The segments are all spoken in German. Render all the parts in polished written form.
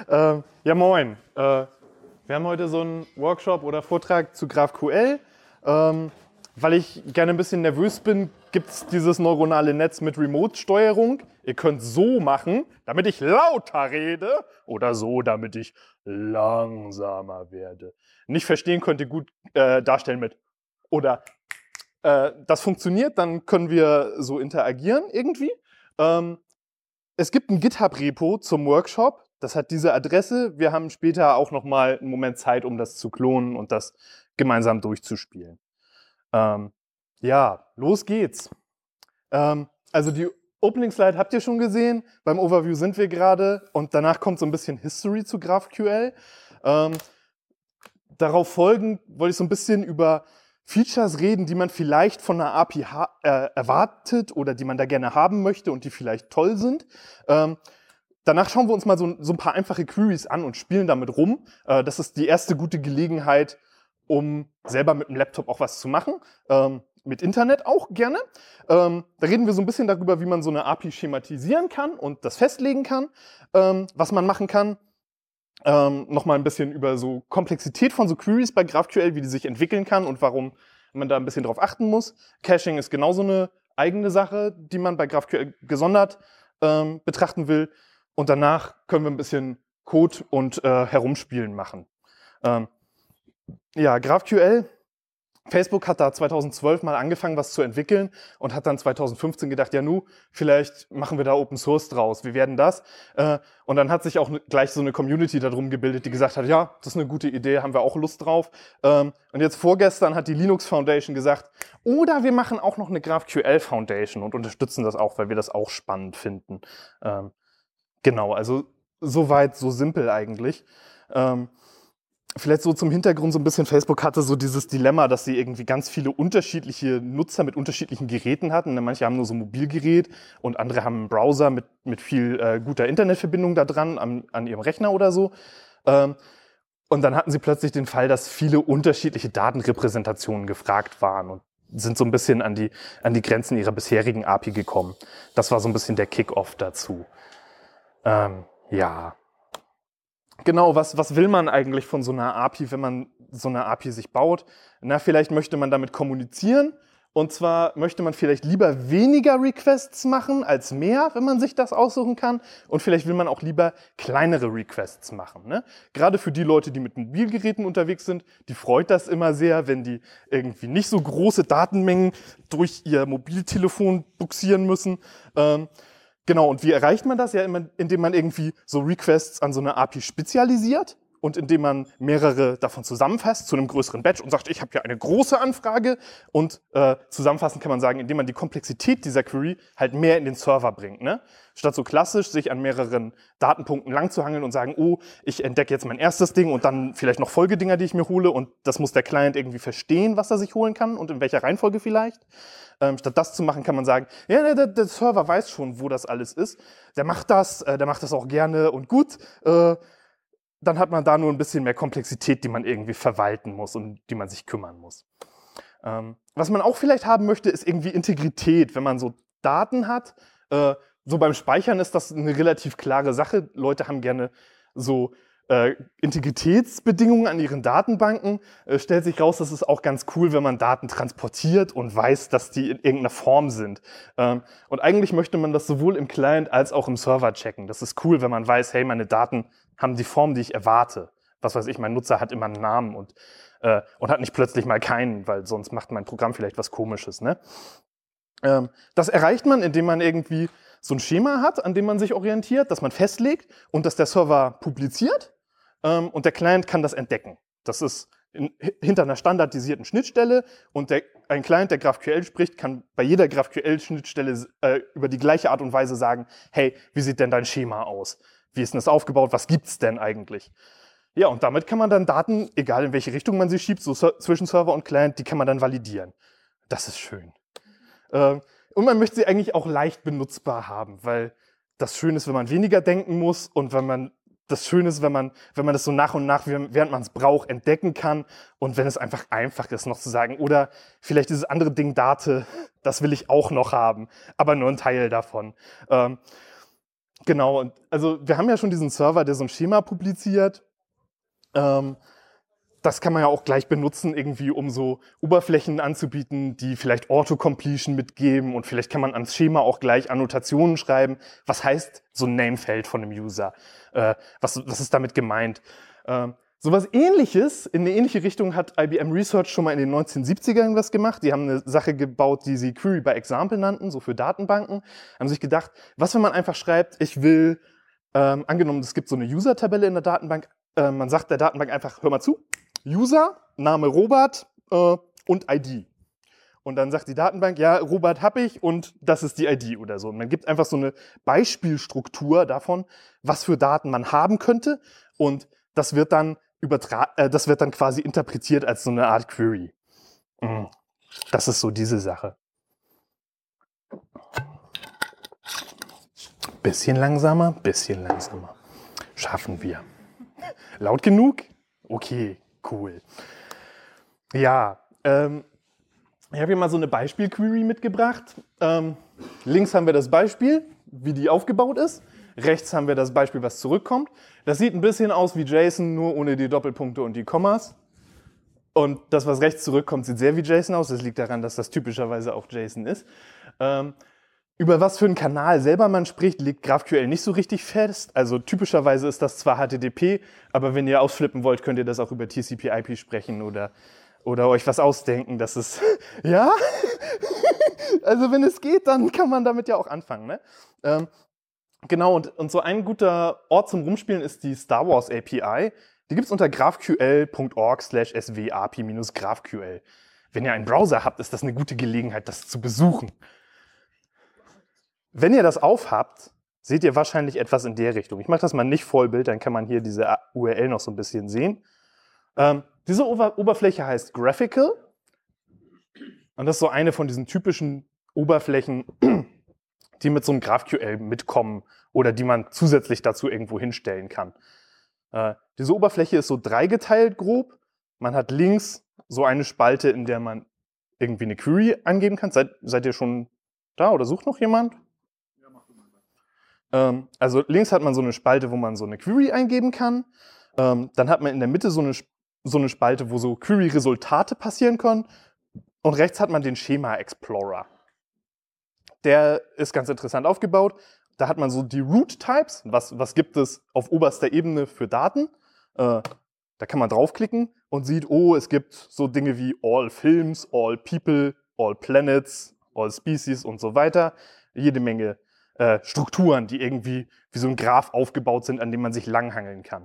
Ja, moin. Wir haben heute so einen Workshop oder Vortrag zu GraphQL. Weil ich gerne ein bisschen nervös bin, gibt es dieses neuronale Netz mit Remote-Steuerung. Ihr könnt so machen, damit ich lauter rede, oder so, damit ich langsamer werde. Nicht verstehen könnt ihr gut darstellen mit oder das funktioniert, dann können wir so interagieren irgendwie. Es gibt ein GitHub-Repo zum Workshop, das hat diese Adresse. Wir haben später auch nochmal einen Moment Zeit, um das zu klonen und das gemeinsam durchzuspielen. Ja, los geht's. Also die Opening Slide habt ihr schon gesehen, beim Overview sind wir gerade und danach kommt so ein bisschen History zu GraphQL. Darauf folgend wollte ich so ein bisschen über Features reden, die man vielleicht von einer API erwartet oder die man da gerne haben möchte und die vielleicht toll sind. Danach schauen wir uns mal so ein paar einfache Queries an und spielen damit rum. Das ist die erste gute Gelegenheit, um selber mit dem Laptop auch was zu machen. Mit Internet auch gerne. Da reden wir so ein bisschen darüber, wie man so eine API schematisieren kann und das festlegen kann, was man machen kann. Nochmal ein bisschen über so Komplexität von so Queries bei GraphQL, wie die sich entwickeln kann und warum man da ein bisschen drauf achten muss. Caching ist genauso eine eigene Sache, die man bei GraphQL gesondert betrachten will. Und danach können wir ein bisschen Code und Herumspielen machen. Ja, GraphQL. Facebook hat da 2012 mal angefangen, was zu entwickeln und hat dann 2015 gedacht, ja vielleicht machen wir da Open Source draus. Wie werden das? Und dann hat sich auch gleich so eine Community darum gebildet, die gesagt hat, ja, das ist eine gute Idee, haben wir auch Lust drauf. Und jetzt vorgestern hat die Linux Foundation gesagt, oder wir machen auch noch eine GraphQL Foundation und unterstützen das auch, weil wir das auch spannend finden. Genau, also soweit, so simpel eigentlich. Vielleicht so zum Hintergrund so ein bisschen, Facebook hatte so dieses Dilemma, dass sie irgendwie ganz viele unterschiedliche Nutzer mit unterschiedlichen Geräten hatten. Manche haben nur so ein Mobilgerät und andere haben einen Browser mit viel guter Internetverbindung da dran an ihrem Rechner oder so. Und dann hatten sie plötzlich den Fall, dass viele unterschiedliche Datenrepräsentationen gefragt waren und sind so ein bisschen an die Grenzen ihrer bisherigen API gekommen. Das war so ein bisschen der Kick-Off dazu. Ja. Genau, was will man eigentlich von so einer API, wenn man so eine API sich baut? Na, vielleicht möchte man damit kommunizieren. Und zwar möchte man vielleicht lieber weniger Requests machen als mehr, wenn man sich das aussuchen kann. Und vielleicht will man auch lieber kleinere Requests machen. Ne? Gerade für die Leute, die mit Mobilgeräten unterwegs sind, die freut das immer sehr, wenn die irgendwie nicht so große Datenmengen durch ihr Mobiltelefon buxieren müssen. Genau, und wie erreicht man das? Ja, indem man irgendwie so Requests an so eine API spezialisiert und indem man mehrere davon zusammenfasst zu einem größeren Batch und sagt, ich habe hier eine große Anfrage. Und zusammenfassend kann man sagen, indem man die Komplexität dieser Query halt mehr in den Server bringt. Ne? Statt so klassisch sich an mehreren Datenpunkten lang zu hangeln und sagen, oh, ich entdecke jetzt mein erstes Ding und dann vielleicht noch Folgedinger, die ich mir hole. Und das muss der Client irgendwie verstehen, was er sich holen kann und in welcher Reihenfolge vielleicht. Statt das zu machen, kann man sagen, ja, der Server weiß schon, wo das alles ist. Der macht das auch gerne und gut. Dann hat man da nur ein bisschen mehr Komplexität, die man irgendwie verwalten muss und die man sich kümmern muss. Was man auch vielleicht haben möchte, ist irgendwie Integrität. Wenn man so Daten hat, so beim Speichern ist das eine relativ klare Sache. Leute haben gerne so Integritätsbedingungen an ihren Datenbanken. Stellt sich raus, das ist auch ganz cool, wenn man Daten transportiert und weiß, dass die in irgendeiner Form sind. Und eigentlich möchte man das sowohl im Client als auch im Server checken. Das ist cool, wenn man weiß, hey, meine Daten haben die Form, die ich erwarte. Was weiß ich, mein Nutzer hat immer einen Namen und hat nicht plötzlich mal keinen, weil sonst macht mein Programm vielleicht was Komisches. Ne? Das erreicht man, indem man irgendwie so ein Schema hat, an dem man sich orientiert, das man festlegt und das der Server publiziert. Und der Client kann das entdecken. Das ist hinter einer standardisierten Schnittstelle und ein Client, der GraphQL spricht, kann bei jeder GraphQL-Schnittstelle über die gleiche Art und Weise sagen, hey, wie sieht denn dein Schema aus? Wie ist denn das aufgebaut? Was gibt's denn eigentlich? Ja, und damit kann man dann Daten, egal in welche Richtung man sie schiebt, so zwischen Server und Client, die kann man dann validieren. Das ist schön. Und man möchte sie eigentlich auch leicht benutzbar haben, weil das schön ist, wenn man weniger denken muss und das Schöne ist, wenn man das so nach und nach, während man es braucht, entdecken kann und wenn es einfach ist, noch zu sagen, oder vielleicht dieses andere Ding Date, das will ich auch noch haben, aber nur ein Teil davon. Genau, und also wir haben ja schon diesen Server, der so ein Schema publiziert. Das kann man ja auch gleich benutzen, irgendwie, um so Oberflächen anzubieten, die vielleicht Autocompletion mitgeben und vielleicht kann man ans Schema auch gleich Annotationen schreiben. Was heißt so ein Namefeld von einem User? Was ist damit gemeint? Sowas Ähnliches, in eine ähnliche Richtung hat IBM Research schon mal in den 1970ern was gemacht. Die haben eine Sache gebaut, die sie Query by Example nannten, so für Datenbanken. Haben sich gedacht, was, wenn man einfach schreibt, ich will, angenommen, es gibt so eine User-Tabelle in der Datenbank, man sagt der Datenbank einfach, hör mal zu, User, Name Robert und ID. Und dann sagt die Datenbank, ja, Robert habe ich und das ist die ID oder so. Und man gibt einfach so eine Beispielstruktur davon, was für Daten man haben könnte. Und das wird dann quasi interpretiert als so eine Art Query. Das ist so diese Sache. Bisschen langsamer. Schaffen wir. Laut genug? Okay, cool. Ja, ich habe hier mal so eine Beispiel-Query mitgebracht. Links haben wir das Beispiel, wie die aufgebaut ist. Rechts haben wir das Beispiel, was zurückkommt. Das sieht ein bisschen aus wie JSON, nur ohne die Doppelpunkte und die Kommas. Und das, was rechts zurückkommt, sieht sehr wie JSON aus. Das liegt daran, dass das typischerweise auch JSON ist. Über was für einen Kanal selber man spricht, legt GraphQL nicht so richtig fest. Also typischerweise ist das zwar HTTP, aber wenn ihr ausflippen wollt, könnt ihr das auch über TCP/IP sprechen oder euch was ausdenken. Das ist, ja, also wenn es geht, dann kann man damit ja auch anfangen. Ne? Genau, und so ein guter Ort zum Rumspielen ist die Star Wars API. Die gibt es unter graphql.org/swapi-graphql. Wenn ihr einen Browser habt, ist das eine gute Gelegenheit, das zu besuchen. Wenn ihr das aufhabt, seht ihr wahrscheinlich etwas in der Richtung. Ich mache das mal nicht Vollbild, dann kann man hier diese URL noch so ein bisschen sehen. Diese Oberfläche heißt Graphical. Und das ist so eine von diesen typischen Oberflächen, die mit so einem GraphQL mitkommen oder die man zusätzlich dazu irgendwo hinstellen kann. Diese Oberfläche ist so dreigeteilt grob. Man hat links so eine Spalte, in der man irgendwie eine Query angeben kann. Seid ihr schon da oder sucht noch jemand? Also links hat man so eine Spalte, wo man so eine Query eingeben kann. Dann hat man in der Mitte so eine Spalte, wo so Query-Resultate passieren können. Und rechts hat man den Schema Explorer. Der ist ganz interessant aufgebaut. Da hat man so die Root-Types. Was gibt es auf oberster Ebene für Daten? Da kann man draufklicken und sieht, oh, es gibt so Dinge wie All Films, All People, All Planets, All Species und so weiter. Jede Menge Strukturen, die irgendwie wie so ein Graph aufgebaut sind, an dem man sich langhangeln kann.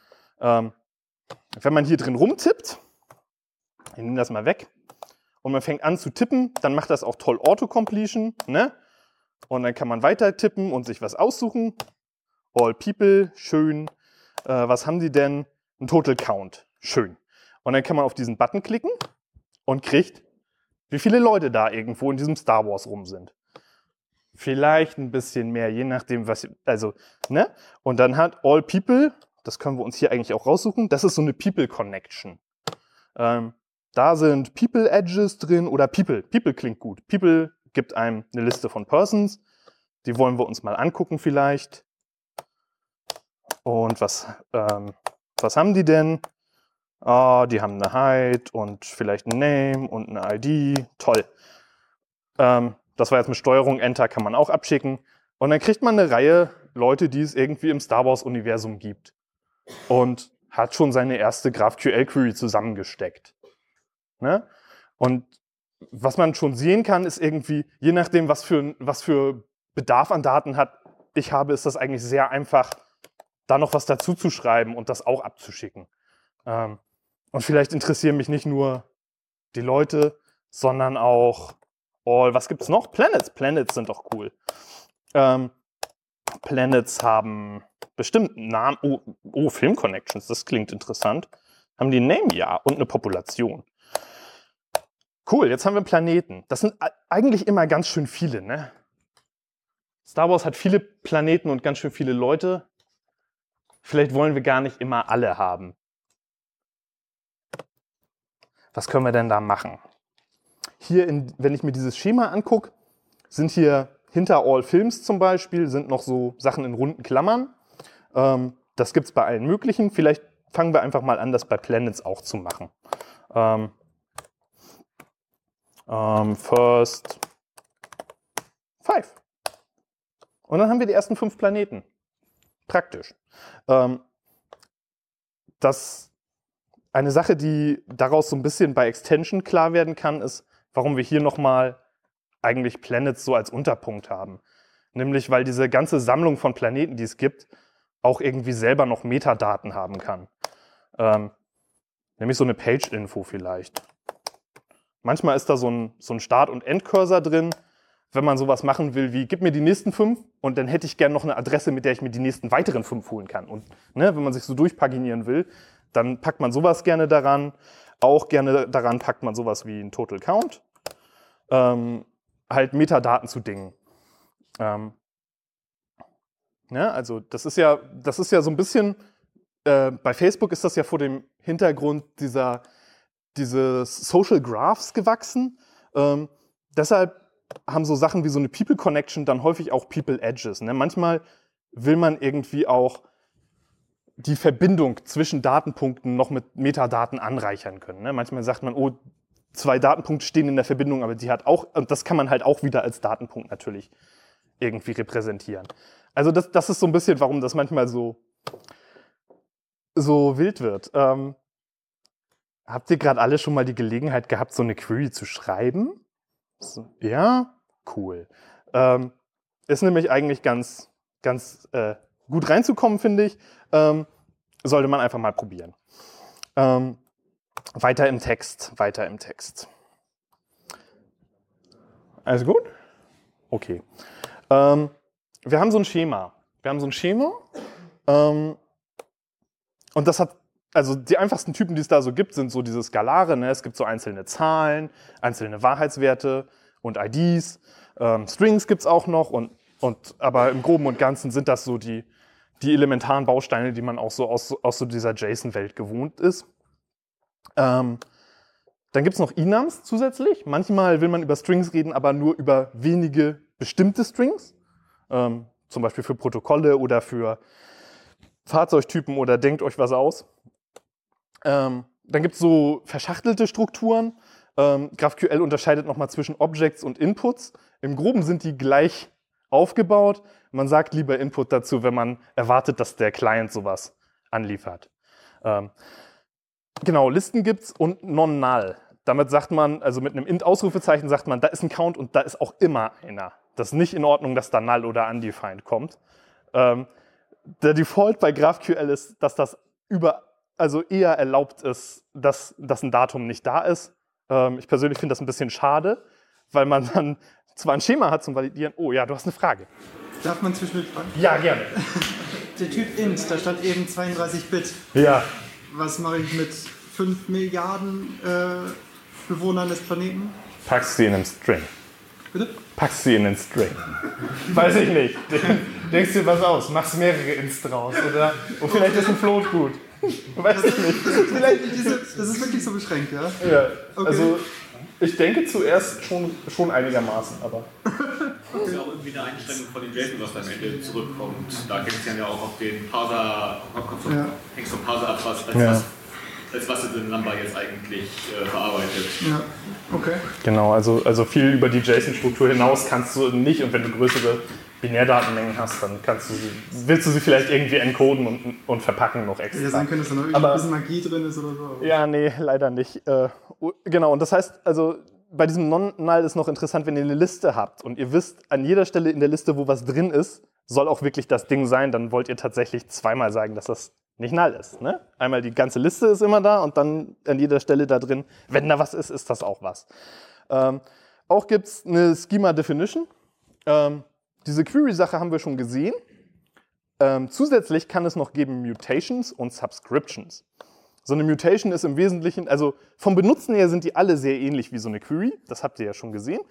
Wenn man hier drin rumtippt, ich nehme das mal weg, und man fängt an zu tippen, dann macht das auch toll Autocompletion, ne? Und dann kann man weiter tippen und sich was aussuchen. All People, schön. Was haben die denn? Ein Total Count, schön. Und dann kann man auf diesen Button klicken und kriegt, wie viele Leute da irgendwo in diesem Star Wars rum sind. Vielleicht ein bisschen mehr, je nachdem, ne? Und dann hat All People, das können wir uns hier eigentlich auch raussuchen, das ist so eine People Connection. Da sind People Edges drin oder People. People klingt gut. People gibt einem eine Liste von Persons. Die wollen wir uns mal angucken vielleicht. Und was haben die denn? Die haben eine Height und vielleicht ein Name und eine ID. Toll. Das war jetzt mit Steuerung Enter, kann man auch abschicken. Und dann kriegt man eine Reihe Leute, die es irgendwie im Star Wars-Universum gibt. Und hat schon seine erste GraphQL-Query zusammengesteckt. Ne? Und was man schon sehen kann, ist irgendwie, je nachdem, was für Bedarf an Daten ich habe, ist das eigentlich sehr einfach, da noch was dazu zu schreiben und das auch abzuschicken. Und vielleicht interessieren mich nicht nur die Leute, sondern auch was gibt's noch? Planets. Planets sind doch cool. Planets haben bestimmt einen Namen. Oh, Film Connections, das klingt interessant. Haben die einen Name? Ja, und eine Population. Cool, jetzt haben wir Planeten. Das sind eigentlich immer ganz schön viele, ne? Star Wars hat viele Planeten und ganz schön viele Leute. Vielleicht wollen wir gar nicht immer alle haben. Was können wir denn da machen? Hier, wenn ich mir dieses Schema angucke, sind hier hinter All Films zum Beispiel sind noch so Sachen in runden Klammern. Das gibt es bei allen möglichen. Vielleicht fangen wir einfach mal an, das bei Planets auch zu machen. First 5. Und dann haben wir die ersten 5 Planeten. Praktisch. Eine Sache, die daraus so ein bisschen bei Extension klar werden kann, ist, warum wir hier nochmal eigentlich Planets so als Unterpunkt haben. Nämlich, weil diese ganze Sammlung von Planeten, die es gibt, auch irgendwie selber noch Metadaten haben kann. Nämlich so eine Page-Info vielleicht. Manchmal ist da so ein Start- und End-Cursor drin, wenn man sowas machen will wie, gib mir die nächsten 5 und dann hätte ich gerne noch eine Adresse, mit der ich mir die nächsten weiteren 5 holen kann. Und ne, wenn man sich so durchpaginieren will, dann packt man sowas gerne daran. Auch gerne daran packt man sowas wie ein Total Count. Halt Metadaten zu Dingen. Ja, also das ist ja so ein bisschen, bei Facebook ist das ja vor dem Hintergrund dieses Social Graphs gewachsen. Deshalb haben so Sachen wie so eine People Connection dann häufig auch People Edges. Ne? Manchmal will man irgendwie auch die Verbindung zwischen Datenpunkten noch mit Metadaten anreichern können. Ne? Manchmal sagt man, oh, 2 Datenpunkte stehen in der Verbindung, aber die hat auch, und das kann man halt auch wieder als Datenpunkt natürlich irgendwie repräsentieren. Also das ist so ein bisschen, warum das manchmal so wild wird. Habt ihr gerade alle schon mal die Gelegenheit gehabt, so eine Query zu schreiben? Ja, cool. Ist nämlich eigentlich ganz gut reinzukommen, finde ich. Sollte man einfach mal probieren. Weiter im Text. Alles gut? Okay. Wir haben so ein Schema. Und das hat, also die einfachsten Typen, die es da so gibt, sind so diese Skalare. Ne? Es gibt so einzelne Zahlen, einzelne Wahrheitswerte und IDs. Strings gibt es auch noch. Aber im Groben und Ganzen sind das so die elementaren Bausteine, die man auch so aus so dieser JSON-Welt gewohnt ist. Dann gibt es noch Enums zusätzlich. Manchmal will man über Strings reden, aber nur über wenige bestimmte Strings. Zum Beispiel für Protokolle oder für Fahrzeugtypen oder denkt euch was aus. Dann gibt es so verschachtelte Strukturen. GraphQL unterscheidet nochmal zwischen Objects und Inputs. Im Groben sind die gleich aufgebaut. Man sagt lieber Input dazu, wenn man erwartet, dass der Client sowas anliefert. Genau, Listen gibt's und non-null. Damit sagt man, also mit einem int-Ausrufezeichen sagt man, da ist ein Count und da ist auch immer einer. Das ist nicht in Ordnung, dass da null oder undefined kommt. Der Default bei GraphQL ist, dass das also eher erlaubt ist, dass ein Datum nicht da ist. Ich persönlich finde das ein bisschen schade, weil man dann zwar ein Schema hat zum Validieren. Oh ja, du hast eine Frage. Darf man zwischendurch fragen? Ja, gerne. Der Typ int, da stand eben 32-Bit. Ja. Was mache ich mit 5 Milliarden Bewohnern des Planeten? Packst sie in einen String. Bitte? Packst sie in einen String. Weiß ich nicht. Denkst dir was aus, machst mehrere Ints draus. Oder vielleicht ist ein Float gut. Weiß ich nicht. Das ist wirklich so beschränkt, ja? Ja, okay. Also ich denke zuerst schon einigermaßen, aber... Das ist ja auch irgendwie eine Einschränkung von dem JSON, was am Ende zurückkommt. Da gibt es ja auch auf den Parser, hängt vom Parser ab, als was ist den Number jetzt eigentlich verarbeitet. Ja, okay. Genau, also viel über die JSON-Struktur hinaus kannst du nicht, und wenn du größere Binärdatenmengen hast, dann willst du sie vielleicht irgendwie encoden und verpacken noch extra. Ja, sein könnte, dass da noch ein bisschen Magie drin ist oder so. Ja, nee, leider nicht. Genau, und das heißt, also bei diesem Non-Null ist noch interessant, wenn ihr eine Liste habt und ihr wisst, an jeder Stelle in der Liste, wo was drin ist, soll auch wirklich das Ding sein, dann wollt ihr tatsächlich zweimal sagen, dass das nicht null ist. Ne? Einmal die ganze Liste ist immer da und dann an jeder Stelle da drin, wenn da was ist, ist das auch was. Auch gibt es eine Schema Definition. Diese Query-Sache haben wir schon gesehen. Zusätzlich kann es noch geben Mutations und Subscriptions. So eine Mutation ist im Wesentlichen, also vom Benutzen her sind die alle sehr ähnlich wie so eine Query. Das habt ihr ja schon gesehen.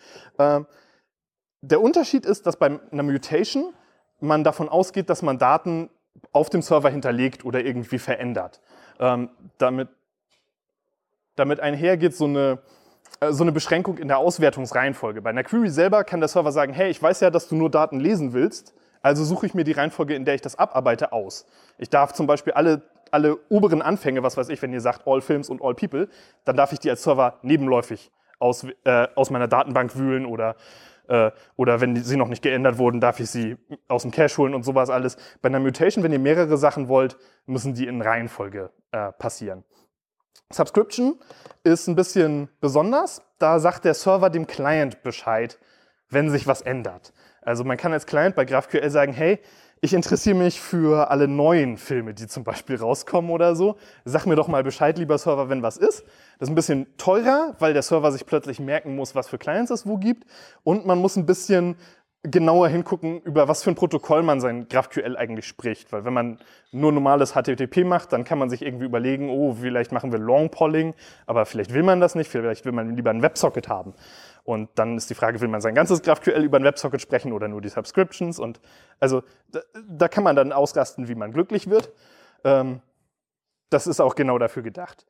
Der Unterschied ist, dass bei einer Mutation man davon ausgeht, dass man Daten auf dem Server hinterlegt oder irgendwie verändert. Damit einher geht so eine so eine Beschränkung in der Auswertungsreihenfolge. Bei einer Query selber kann der Server sagen, hey, ich weiß ja, dass du nur Daten lesen willst, also suche ich mir die Reihenfolge, in der ich das abarbeite, aus. Ich darf zum Beispiel alle oberen Anfänge, was weiß ich, wenn ihr sagt All Films und All People, dann darf ich die als Server nebenläufig aus meiner Datenbank wühlen oder wenn sie noch nicht geändert wurden, darf ich sie aus dem Cache holen und sowas alles. Bei einer Mutation, wenn ihr mehrere Sachen wollt, müssen die in Reihenfolge passieren. Subscription ist ein bisschen besonders. Da sagt der Server dem Client Bescheid, wenn sich was ändert. Also man kann als Client bei GraphQL sagen, hey, ich interessiere mich für alle neuen Filme, die zum Beispiel rauskommen oder so. Sag mir doch mal Bescheid, lieber Server, wenn was ist. Das ist ein bisschen teurer, weil der Server sich plötzlich merken muss, was für Clients es wo gibt. Und man muss ein bisschen genauer hingucken, über was für ein Protokoll man sein GraphQL eigentlich spricht. Weil wenn man nur normales HTTP macht, dann kann man sich irgendwie überlegen, oh, vielleicht machen wir Long Polling, aber vielleicht will man das nicht, vielleicht will man lieber einen WebSocket haben. Und dann ist die Frage, will man sein ganzes GraphQL über einen WebSocket sprechen oder nur die Subscriptions? Und also da kann man dann ausrasten, wie man glücklich wird. Das ist auch genau dafür gedacht.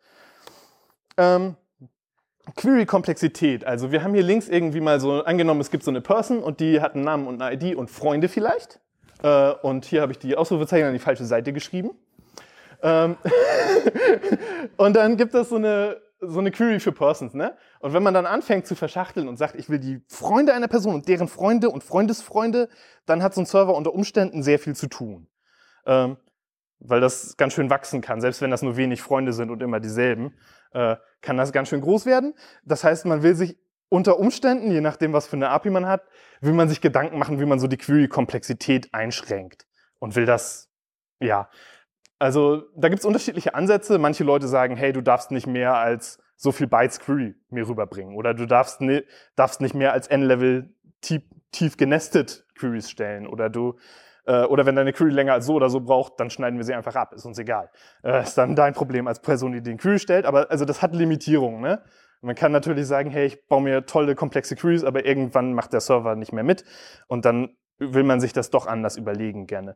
Query-Komplexität. Also wir haben hier links irgendwie mal so, angenommen, es gibt so eine Person und die hat einen Namen und eine ID und Freunde vielleicht. Und hier habe ich die Ausrufezeichen an die falsche Seite geschrieben. Und dann gibt es so eine Query für Persons, ne? Und wenn man dann anfängt zu verschachteln und sagt, ich will die Freunde einer Person und deren Freunde und Freundesfreunde, dann hat so ein Server unter Umständen sehr viel zu tun. Weil das ganz schön wachsen kann. Selbst wenn das nur wenig Freunde sind und immer dieselben, kann das ganz schön groß werden. Das heißt, man will sich unter Umständen, je nachdem, was für eine API man hat, will man sich Gedanken machen, wie man so die Query-Komplexität einschränkt. Und will das, ja. Also da gibt es unterschiedliche Ansätze. Manche Leute sagen, hey, du darfst nicht mehr als so viel Bytes Query mir rüberbringen. Oder du darfst nicht mehr als N-Level tief genestet Queries stellen. Oder wenn deine Query länger als so oder so braucht, dann schneiden wir sie einfach ab. Ist uns egal. Ist dann dein Problem als Person, die den Query stellt. Aber also das hat Limitierungen, ne? Man kann natürlich sagen, hey, ich baue mir tolle, komplexe Queries, aber irgendwann macht der Server nicht mehr mit. Und dann will man sich das doch anders überlegen gerne.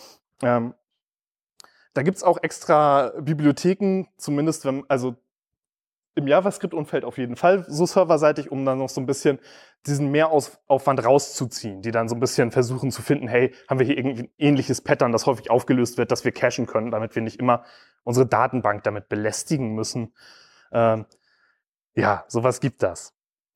Da gibt es auch extra Bibliotheken, zumindest also im JavaScript-Umfeld auf jeden Fall so serverseitig, um dann noch so ein bisschen diesen Mehraufwand rauszuziehen, die dann so ein bisschen versuchen zu finden, hey, haben wir hier irgendwie ein ähnliches Pattern, das häufig aufgelöst wird, das wir cachen können, damit wir nicht immer unsere Datenbank damit belästigen müssen. Ja, sowas gibt das.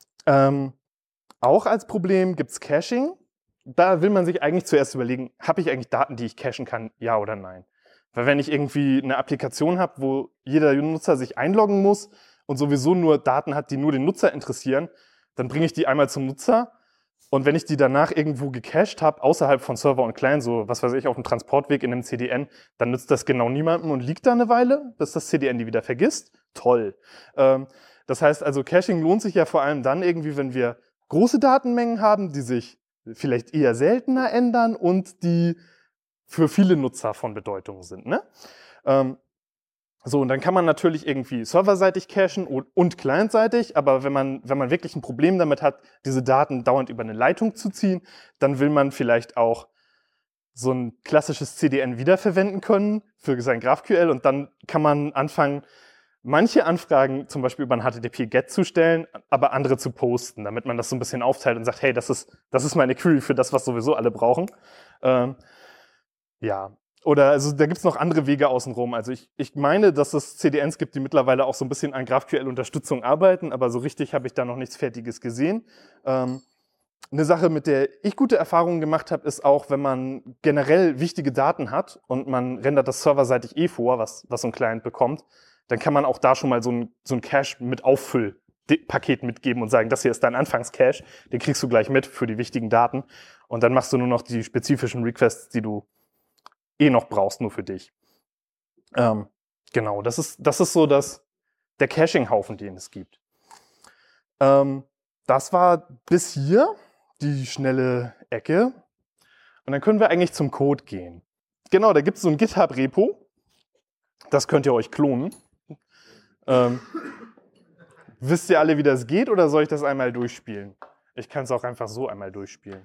Auch als Problem gibt's Caching. Da will man sich eigentlich zuerst überlegen, habe ich eigentlich Daten, die ich cachen kann, ja oder nein? Weil wenn ich irgendwie eine Applikation habe, wo jeder Nutzer sich einloggen muss und sowieso nur Daten hat, die nur den Nutzer interessieren, dann bringe ich die einmal zum Nutzer und wenn ich die danach irgendwo gecached habe, außerhalb von Server und Client, so was weiß ich, auf dem Transportweg in einem CDN, dann nützt das genau niemandem und liegt da eine Weile, bis das CDN die wieder vergisst. Toll. Das heißt also, Caching lohnt sich ja vor allem dann irgendwie, wenn wir große Datenmengen haben, die sich vielleicht eher seltener ändern und die für viele Nutzer von Bedeutung sind, ne? So, und dann kann man natürlich irgendwie serverseitig cachen und clientseitig, aber wenn man wirklich ein Problem damit hat, diese Daten dauernd über eine Leitung zu ziehen, dann will man vielleicht auch so ein klassisches CDN wiederverwenden können für sein GraphQL und dann kann man anfangen, manche Anfragen zum Beispiel über ein HTTP-GET zu stellen, aber andere zu posten, damit man das so ein bisschen aufteilt und sagt, hey, das ist meine Query für das, was sowieso alle brauchen. Ja, oder also da gibt es noch andere Wege außenrum. Also ich meine, dass es CDNs gibt, die mittlerweile auch so ein bisschen an GraphQL-Unterstützung arbeiten, aber so richtig habe ich da noch nichts Fertiges gesehen. Eine Sache, mit der ich gute Erfahrungen gemacht habe, ist auch, wenn man generell wichtige Daten hat und man rendert das serverseitig vor, was so ein Client bekommt, dann kann man auch da schon mal so ein Cache mit Auffüllpaket mitgeben und sagen, das hier ist dein Anfangscache, den kriegst du gleich mit für die wichtigen Daten und dann machst du nur noch die spezifischen Requests, die du noch brauchst, nur für dich. Genau, das ist so der Caching-Haufen, den es gibt. Das war bis hier die schnelle Ecke. Und dann können wir eigentlich zum Code gehen. Genau, da gibt es so ein GitHub-Repo. Das könnt ihr euch klonen. Wisst ihr alle, wie das geht, oder soll ich das einmal durchspielen? Ich kann es auch einfach so einmal durchspielen.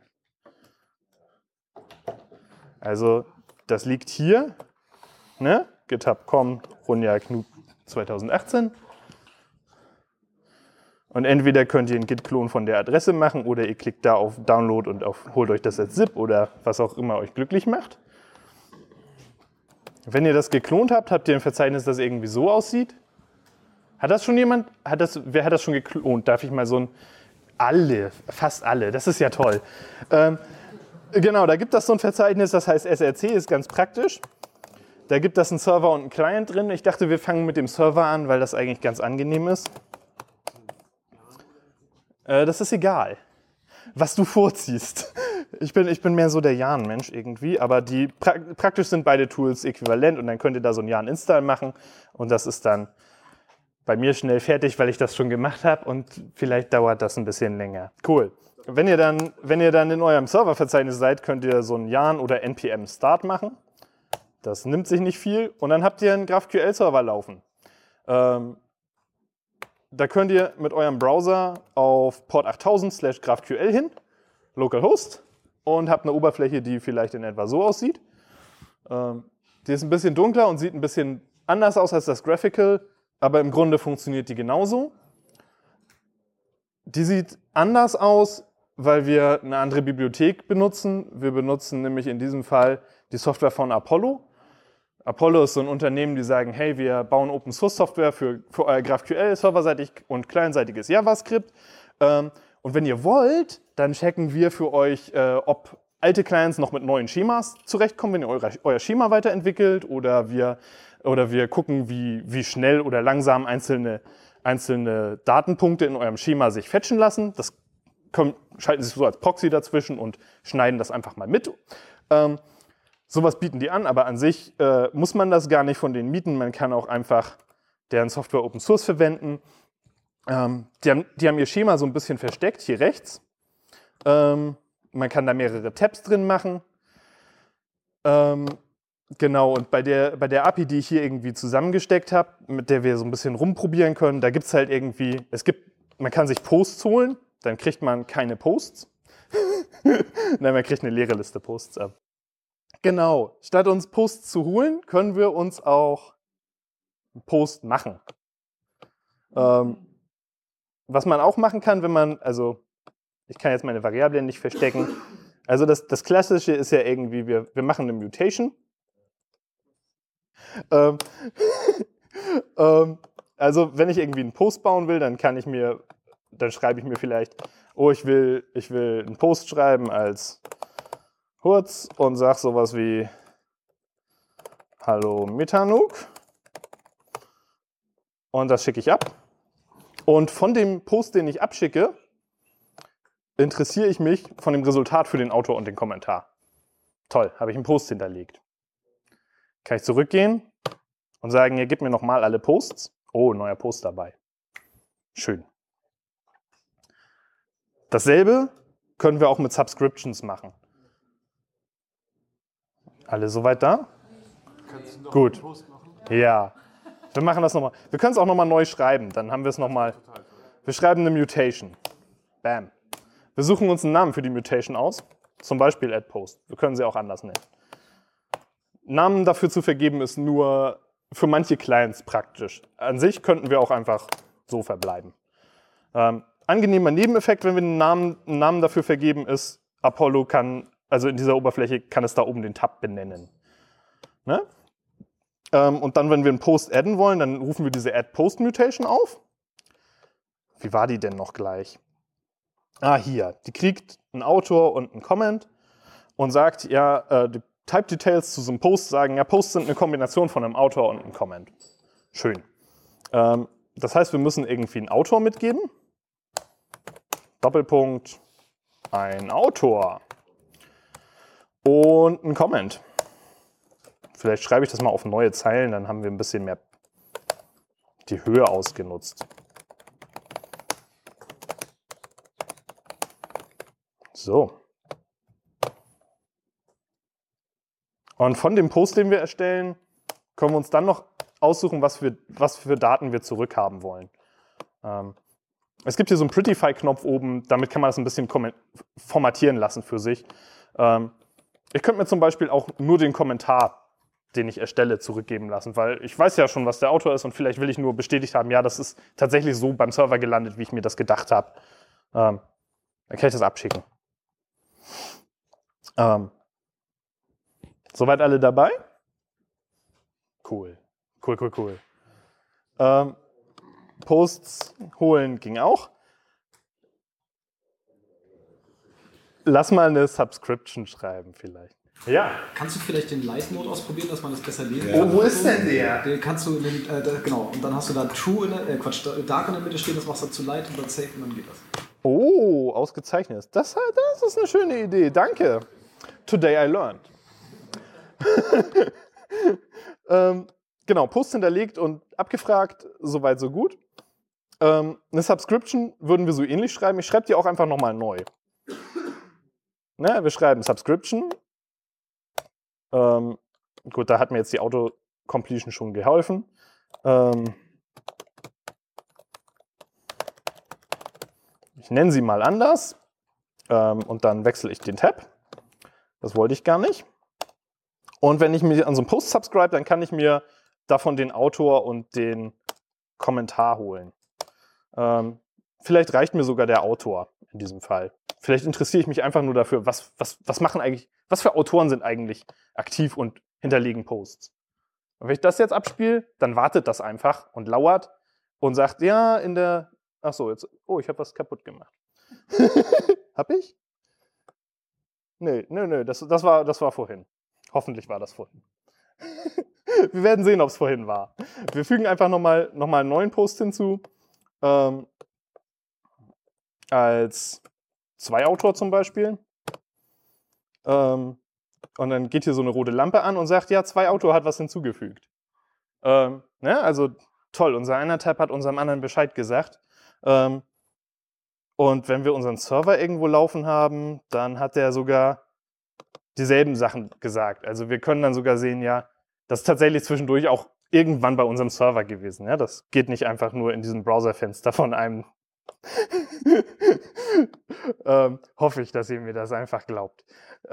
Also, das liegt hier, ne? GitHub.com, Ronja Knut 2018. Und entweder könnt ihr einen Git-Klon von der Adresse machen oder ihr klickt da auf Download und holt euch das als ZIP oder was auch immer euch glücklich macht. Wenn ihr das geklont habt, habt ihr ein Verzeichnis, das irgendwie so aussieht. Hat das schon jemand? Wer hat das schon geklont? Darf ich mal so ein... Fast alle, das ist ja toll. Genau, da gibt es so ein Verzeichnis, das heißt SRC, ist ganz praktisch. Da gibt es einen Server und einen Client drin. Ich dachte, wir fangen mit dem Server an, weil das eigentlich ganz angenehm ist. Das ist egal, was du vorziehst. Ich bin mehr so der Yarn-Mensch irgendwie, aber praktisch sind beide Tools äquivalent und dann könnt ihr da so einen Yarn-Install machen und das ist dann bei mir schnell fertig, weil ich das schon gemacht habe und vielleicht dauert das ein bisschen länger. Cool. Wenn ihr dann in eurem Serververzeichnis seid, könnt ihr so einen Yarn oder npm Start machen. Das nimmt sich nicht viel und dann habt ihr einen GraphQL-Server laufen. Da könnt ihr mit eurem Browser auf Port 8000/GraphQL hin, localhost, und habt eine Oberfläche, die vielleicht in etwa so aussieht. Die ist ein bisschen dunkler und sieht ein bisschen anders aus als das Graphical, aber im Grunde funktioniert die genauso. Die sieht anders aus, weil wir eine andere Bibliothek benutzen. Wir benutzen nämlich in diesem Fall die Software von Apollo. Apollo ist so ein Unternehmen, die sagen, hey, wir bauen Open-Source-Software für euer GraphQL, serverseitig und clientseitiges JavaScript. Und wenn ihr wollt, dann checken wir für euch, ob alte Clients noch mit neuen Schemas zurechtkommen, wenn ihr euer Schema weiterentwickelt, oder wir gucken, wie schnell oder langsam einzelne Datenpunkte in eurem Schema sich fetchen lassen. Das schalten sie so als Proxy dazwischen und schneiden das einfach mal mit. Sowas bieten die an, aber an sich muss man das gar nicht von denen mieten. Man kann auch einfach deren Software Open Source verwenden. Die haben ihr Schema so ein bisschen versteckt, hier rechts. Man kann da mehrere Tabs drin machen. Genau, und bei der API, die ich hier irgendwie zusammengesteckt habe, mit der wir so ein bisschen rumprobieren können, da gibt es halt irgendwie, man kann sich Posts holen, dann kriegt man keine Posts. Nein, man kriegt eine leere Liste Posts ab. Genau, statt uns Posts zu holen, können wir uns auch einen Post machen. Was man auch machen kann, ich kann jetzt meine Variablen nicht verstecken. Also das Klassische ist ja irgendwie, wir machen eine Mutation. Also wenn ich irgendwie einen Post bauen will, dann schreibe ich mir vielleicht, ich will einen Post schreiben als Hurz und sage sowas wie Hallo Metanuk. Und das schicke ich ab. Und von dem Post, den ich abschicke, interessiere ich mich von dem Resultat für den Autor und den Kommentar. Toll, habe ich einen Post hinterlegt. Kann ich zurückgehen und sagen, gib mir nochmal alle Posts. Oh, neuer Post dabei. Schön. Dasselbe können wir auch mit Subscriptions machen. Alle soweit da? Kannst du noch Gut. einen Post machen? Ja. Wir machen das nochmal. Wir können es auch nochmal neu schreiben. Dann haben wir es nochmal. Wir schreiben eine Mutation. Bam. Wir suchen uns einen Namen für die Mutation aus. Zum Beispiel add_post. Wir können sie auch anders nennen. Namen dafür zu vergeben ist nur für manche Clients praktisch. An sich könnten wir auch einfach so verbleiben. Angenehmer Nebeneffekt, wenn wir einen Namen dafür vergeben, ist, Apollo also in dieser Oberfläche kann es da oben den Tab benennen. Ne? Und dann, wenn wir einen Post adden wollen, dann rufen wir diese add_post-Mutation auf. Wie war die denn noch gleich? Hier. Die kriegt einen Autor und einen Comment und sagt, die Type Details zu so einem Post sagen, Posts sind eine Kombination von einem Autor und einem Comment. Schön. Das heißt, wir müssen irgendwie einen Autor mitgeben. Doppelpunkt, ein Autor. Und ein Comment. Vielleicht schreibe ich das mal auf neue Zeilen, dann haben wir ein bisschen mehr die Höhe ausgenutzt. So. Und von dem Post, den wir erstellen, können wir uns dann noch aussuchen, was für Daten wir zurückhaben wollen. Es gibt hier so einen Prettify-Knopf oben, damit kann man das ein bisschen formatieren lassen für sich. Ich könnte mir zum Beispiel auch nur den Kommentar den ich erstelle, zurückgeben lassen, weil ich weiß ja schon, was der Autor ist und vielleicht will ich nur bestätigt haben, ja, das ist tatsächlich so beim Server gelandet, wie ich mir das gedacht habe. Dann kann ich das abschicken. Soweit alle dabei? Cool. Cool. Posts holen ging auch. Lass mal eine Subscription schreiben vielleicht. Ja. Kannst du vielleicht den Light-Mode ausprobieren, dass man das besser lesen kann? Oh, wo ist denn der? Den kannst du, genau, und dann hast du da True Dark in der Mitte stehen, das machst du zu Light und dann Save und dann geht das. Oh, ausgezeichnet. Das ist eine schöne Idee, danke. Today I learned. Genau, Post hinterlegt und abgefragt, soweit so gut. Eine Subscription würden wir so ähnlich schreiben. Ich schreibe die auch einfach nochmal neu. Ne, wir schreiben Subscription. Gut, da hat mir jetzt die Auto-Completion schon geholfen. Ich nenne sie mal anders. Und dann wechsle ich den Tab. Das wollte ich gar nicht. Und wenn ich mir an so einen Post subscribe, dann kann ich mir davon den Autor und den Kommentar holen. Vielleicht reicht mir sogar der Autor in diesem Fall. Vielleicht interessiere ich mich einfach nur dafür, was für Autoren sind eigentlich aktiv und hinterlegen Posts. Und wenn ich das jetzt abspiele, dann wartet das einfach und lauert und sagt, ja, ich habe was kaputt gemacht. Hab ich? Nee, das war vorhin. Hoffentlich war das vorhin. Wir werden sehen, ob es vorhin war. Wir fügen einfach nochmal einen neuen Post hinzu. Als 2 Autor zum Beispiel. Und dann geht hier so eine rote Lampe an und sagt, ja, 2 Autor hat was hinzugefügt. Also toll, unser einer Tab hat unserem anderen Bescheid gesagt. Und wenn wir unseren Server irgendwo laufen haben, dann hat der sogar dieselben Sachen gesagt. Also wir können dann sogar sehen, ja, das ist tatsächlich zwischendurch auch irgendwann bei unserem Server gewesen. Ja? Das geht nicht einfach nur in diesem Browserfenster von einem. Hoffe ich, dass ihr mir das einfach glaubt.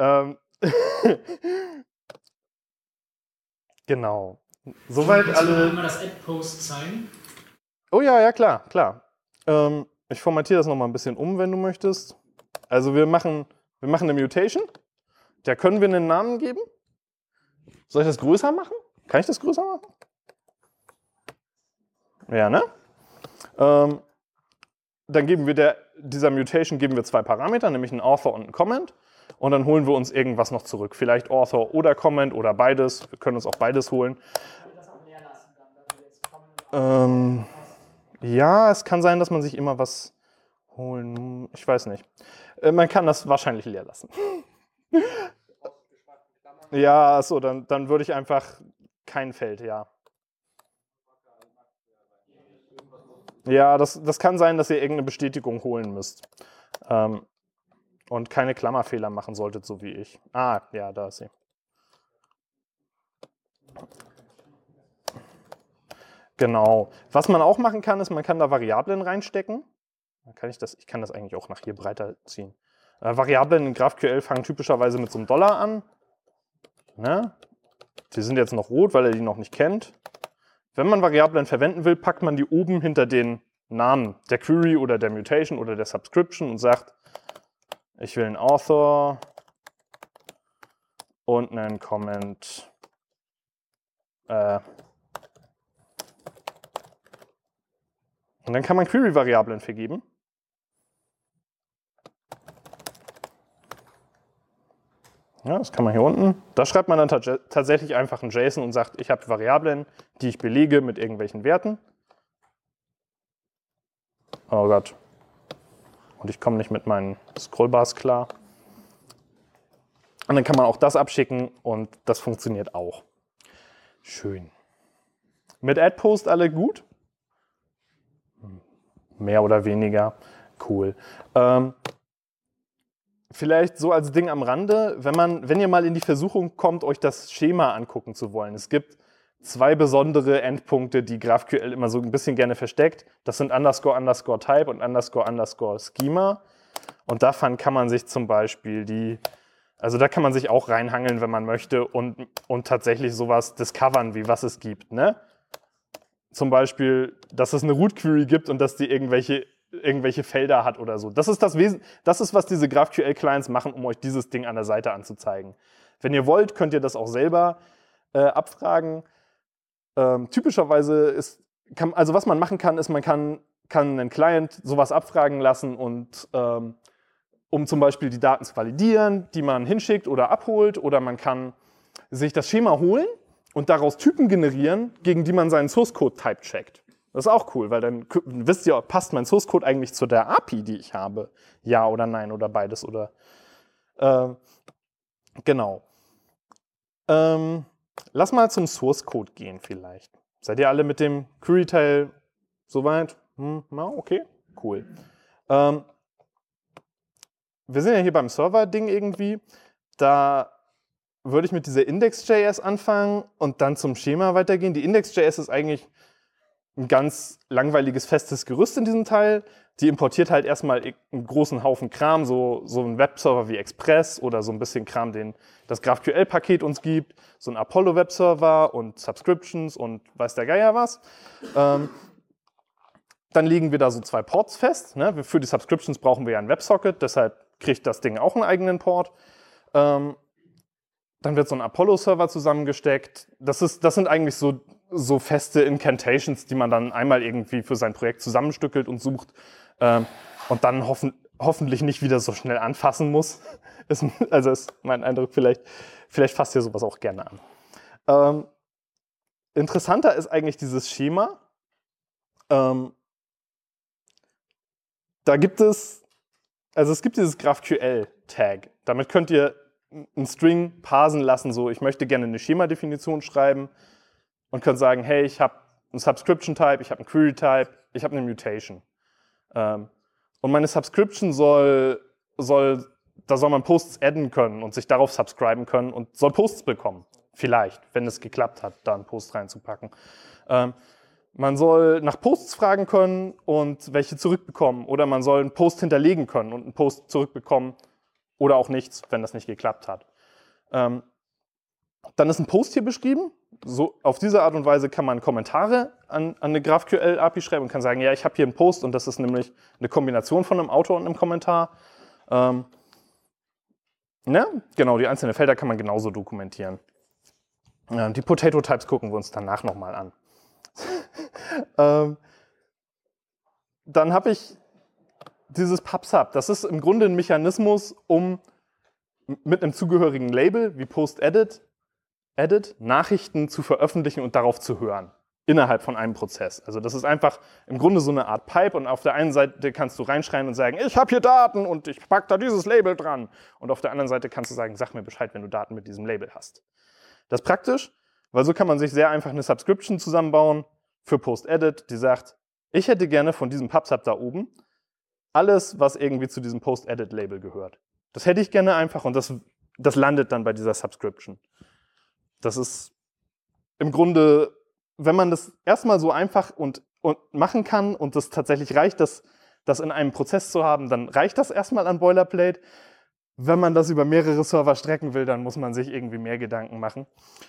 Genau. Soweit alle. Kann man das Add-Post sein? Oh ja, klar. Ich formatiere das nochmal ein bisschen um, wenn du möchtest. Also wir machen eine Mutation. Da können wir einen Namen geben. Soll ich das größer machen? Kann ich das größer machen? Ja, ne? Dann geben wir dieser Mutation 2 Parameter, nämlich einen Author und einen Comment. Und dann holen wir uns irgendwas noch zurück. Vielleicht Author oder Comment oder beides. Wir können uns auch beides holen. Ja, es kann sein, dass man sich immer was holen. Ich weiß nicht. Man kann das wahrscheinlich leer lassen. Ja, achso, dann würde ich einfach kein Feld, ja. Ja, das kann sein, dass ihr irgendeine Bestätigung holen müsst. Und keine Klammerfehler machen solltet, so wie ich. Ah, ja, da ist sie. Genau. Was man auch machen kann, ist, man kann da Variablen reinstecken. Ich kann das eigentlich auch nach hier breiter ziehen. Variablen in GraphQL fangen typischerweise mit so einem $, an. Ne? Die sind jetzt noch rot, weil er die noch nicht kennt. Wenn man Variablen verwenden will, packt man die oben hinter den Namen der Query oder der Mutation oder der Subscription und sagt, ich will einen Author und einen Comment. Und dann kann man Query-Variablen vergeben. Ja, das kann man hier unten. Da schreibt man dann tatsächlich einfach ein JSON und sagt, ich habe Variablen, die ich belege mit irgendwelchen Werten. Oh Gott. Und ich komme nicht mit meinen Scrollbars klar. Und dann kann man auch das abschicken und das funktioniert auch. Schön. Mit AddPost alle gut? Mehr oder weniger. Cool. Vielleicht so als Ding am Rande, wenn ihr mal in die Versuchung kommt, euch das Schema angucken zu wollen. Es gibt 2 besondere Endpunkte, die GraphQL immer so ein bisschen gerne versteckt. Das sind __type und __schema. Und davon kann man sich zum Beispiel die Also da kann man sich auch reinhangeln, wenn man möchte und tatsächlich sowas discovern, wie was es gibt. Ne? Zum Beispiel, dass es eine Root-Query gibt und dass die irgendwelche Felder hat oder so. Das ist das Wesen, das ist, was diese GraphQL-Clients machen, um euch dieses Ding an der Seite anzuzeigen. Wenn ihr wollt, könnt ihr das auch selber abfragen. Typischerweise also was man machen kann, ist, man kann einen Client sowas abfragen lassen und um zum Beispiel die Daten zu validieren, die man hinschickt oder abholt, oder man kann sich das Schema holen und daraus Typen generieren, gegen die man seinen Source-Code-Type checkt. Das ist auch cool, weil dann wisst ihr, passt mein Source-Code eigentlich zu der API, die ich habe? Ja oder nein oder beides oder genau. Lass mal zum Source-Code gehen vielleicht. Seid ihr alle mit dem Query-Teil soweit? Okay, cool. Wir sind ja hier beim Server-Ding irgendwie. Da würde ich mit dieser Index.js anfangen und dann zum Schema weitergehen. Die Index.js ist eigentlich ein ganz langweiliges, festes Gerüst in diesem Teil. Die importiert halt erstmal einen großen Haufen Kram, so einen Webserver wie Express oder so ein bisschen Kram, den das GraphQL-Paket uns gibt, so ein Apollo-Webserver und Subscriptions und weiß der Geier was. Dann legen wir da so 2 Ports fest. Ne? Für die Subscriptions brauchen wir ja einen WebSocket, deshalb kriegt das Ding auch einen eigenen Port. Dann wird so ein Apollo-Server zusammengesteckt. Das sind eigentlich so feste Incantations, die man dann einmal irgendwie für sein Projekt zusammenstückelt und sucht und dann hoffentlich nicht wieder so schnell anfassen muss. Ist mein Eindruck, vielleicht fasst ihr sowas auch gerne an. Interessanter ist eigentlich dieses Schema. Da gibt es dieses GraphQL-Tag. Damit könnt ihr einen String parsen lassen, so ich möchte gerne eine Schema-Definition schreiben und könnt sagen, hey, ich habe einen Subscription-Type, ich habe einen Query-Type, ich habe eine Mutation. Und meine Subscription da soll man Posts adden können und sich darauf subscriben können und soll Posts bekommen. Vielleicht, wenn es geklappt hat, da einen Post reinzupacken. Man soll nach Posts fragen können und welche zurückbekommen. Oder man soll einen Post hinterlegen können und einen Post zurückbekommen. Oder auch nichts, wenn das nicht geklappt hat. Dann ist ein Post hier beschrieben. So, auf diese Art und Weise kann man Kommentare an eine GraphQL-API schreiben und kann sagen, ja, ich habe hier einen Post und das ist nämlich eine Kombination von einem Autor und einem Kommentar. Genau, die einzelnen Felder kann man genauso dokumentieren. Die Potato-Types gucken wir uns danach nochmal an. Dann habe ich dieses PubSub. Das ist im Grunde ein Mechanismus, um mit einem zugehörigen Label wie PostEdit Nachrichten zu veröffentlichen und darauf zu hören. Innerhalb von einem Prozess. Also das ist einfach im Grunde so eine Art Pipe und auf der einen Seite kannst du reinschreien und sagen, ich habe hier Daten und ich packe da dieses Label dran. Und auf der anderen Seite kannst du sagen, sag mir Bescheid, wenn du Daten mit diesem Label hast. Das ist praktisch, weil so kann man sich sehr einfach eine Subscription zusammenbauen für PostEdit, die sagt, ich hätte gerne von diesem PubSub da oben alles, was irgendwie zu diesem PostEdit-Label gehört. Das hätte ich gerne einfach und das landet dann bei dieser Subscription. Das ist im Grunde, wenn man das erstmal so einfach und machen kann und das tatsächlich reicht, das in einem Prozess zu haben, dann reicht das erstmal an Boilerplate. Wenn man das über mehrere Server strecken will, dann muss man sich irgendwie mehr Gedanken machen.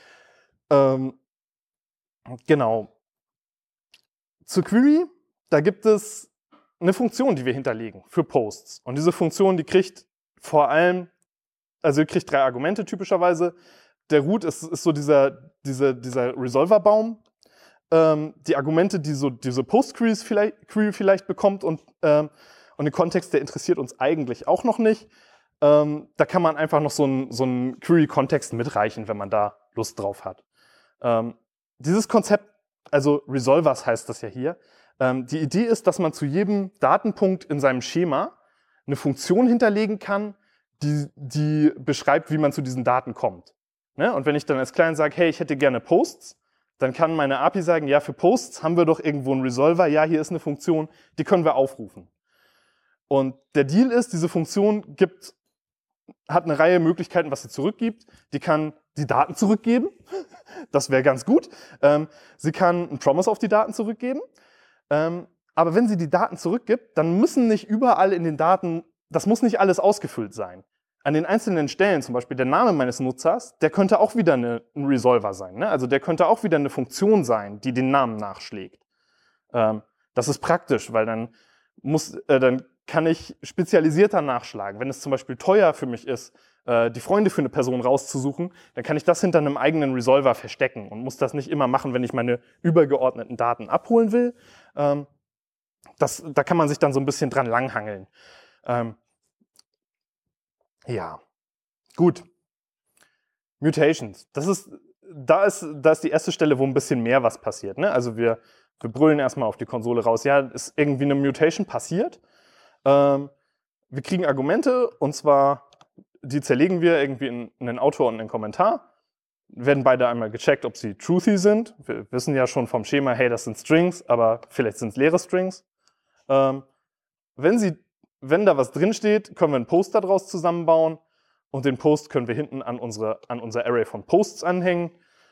Genau. Zur Query, da gibt es eine Funktion, die wir hinterlegen für Posts. Und diese Funktion, die kriegt vor allem, also ihr kriegt 3 Argumente typischerweise. Der Root ist so dieser Resolver-Baum. Die Argumente, die so diese Post-Query vielleicht bekommt und den Kontext, der interessiert uns eigentlich auch noch nicht. Da kann man einfach noch so einen Query-Kontext mitreichen, wenn man da Lust drauf hat. Dieses Konzept, also Resolvers heißt das ja hier, die Idee ist, dass man zu jedem Datenpunkt in seinem Schema eine Funktion hinterlegen kann, die beschreibt, wie man zu diesen Daten kommt. Ne? Und wenn ich dann als Client sage, hey, ich hätte gerne Posts, dann kann meine API sagen, ja, für Posts haben wir doch irgendwo einen Resolver, ja, hier ist eine Funktion, die können wir aufrufen. Und der Deal ist, diese Funktion hat eine Reihe Möglichkeiten, was sie zurückgibt. Die kann die Daten zurückgeben, das wäre ganz gut. Sie kann einen Promise auf die Daten zurückgeben. Aber wenn sie die Daten zurückgibt, dann müssen nicht überall in den Daten, das muss nicht alles ausgefüllt sein. an den einzelnen Stellen, zum Beispiel der Name meines Nutzers, der könnte auch wieder ein Resolver sein. Ne? Also der könnte auch wieder eine Funktion sein, die den Namen nachschlägt. Das ist praktisch, weil dann kann ich spezialisierter nachschlagen. Wenn es zum Beispiel teuer für mich ist, die Freunde für eine Person rauszusuchen, dann kann ich das hinter einem eigenen Resolver verstecken und muss das nicht immer machen, wenn ich meine übergeordneten Daten abholen will. Da kann man sich dann so ein bisschen dran langhangeln. Ja, gut. Mutations. Da ist die erste Stelle, wo ein bisschen mehr was passiert. Ne? Also wir brüllen erstmal auf die Konsole raus. Ja, ist irgendwie eine Mutation passiert. Wir kriegen Argumente, und zwar, die zerlegen wir irgendwie in einen Autor und einen Kommentar. Werden beide einmal gecheckt, ob sie truthy sind. Wir wissen ja schon vom Schema, hey, das sind Strings, aber vielleicht sind es leere Strings. Wenn da was drinsteht, können wir einen Post daraus zusammenbauen und den Post können wir hinten an unser Array von Posts anhängen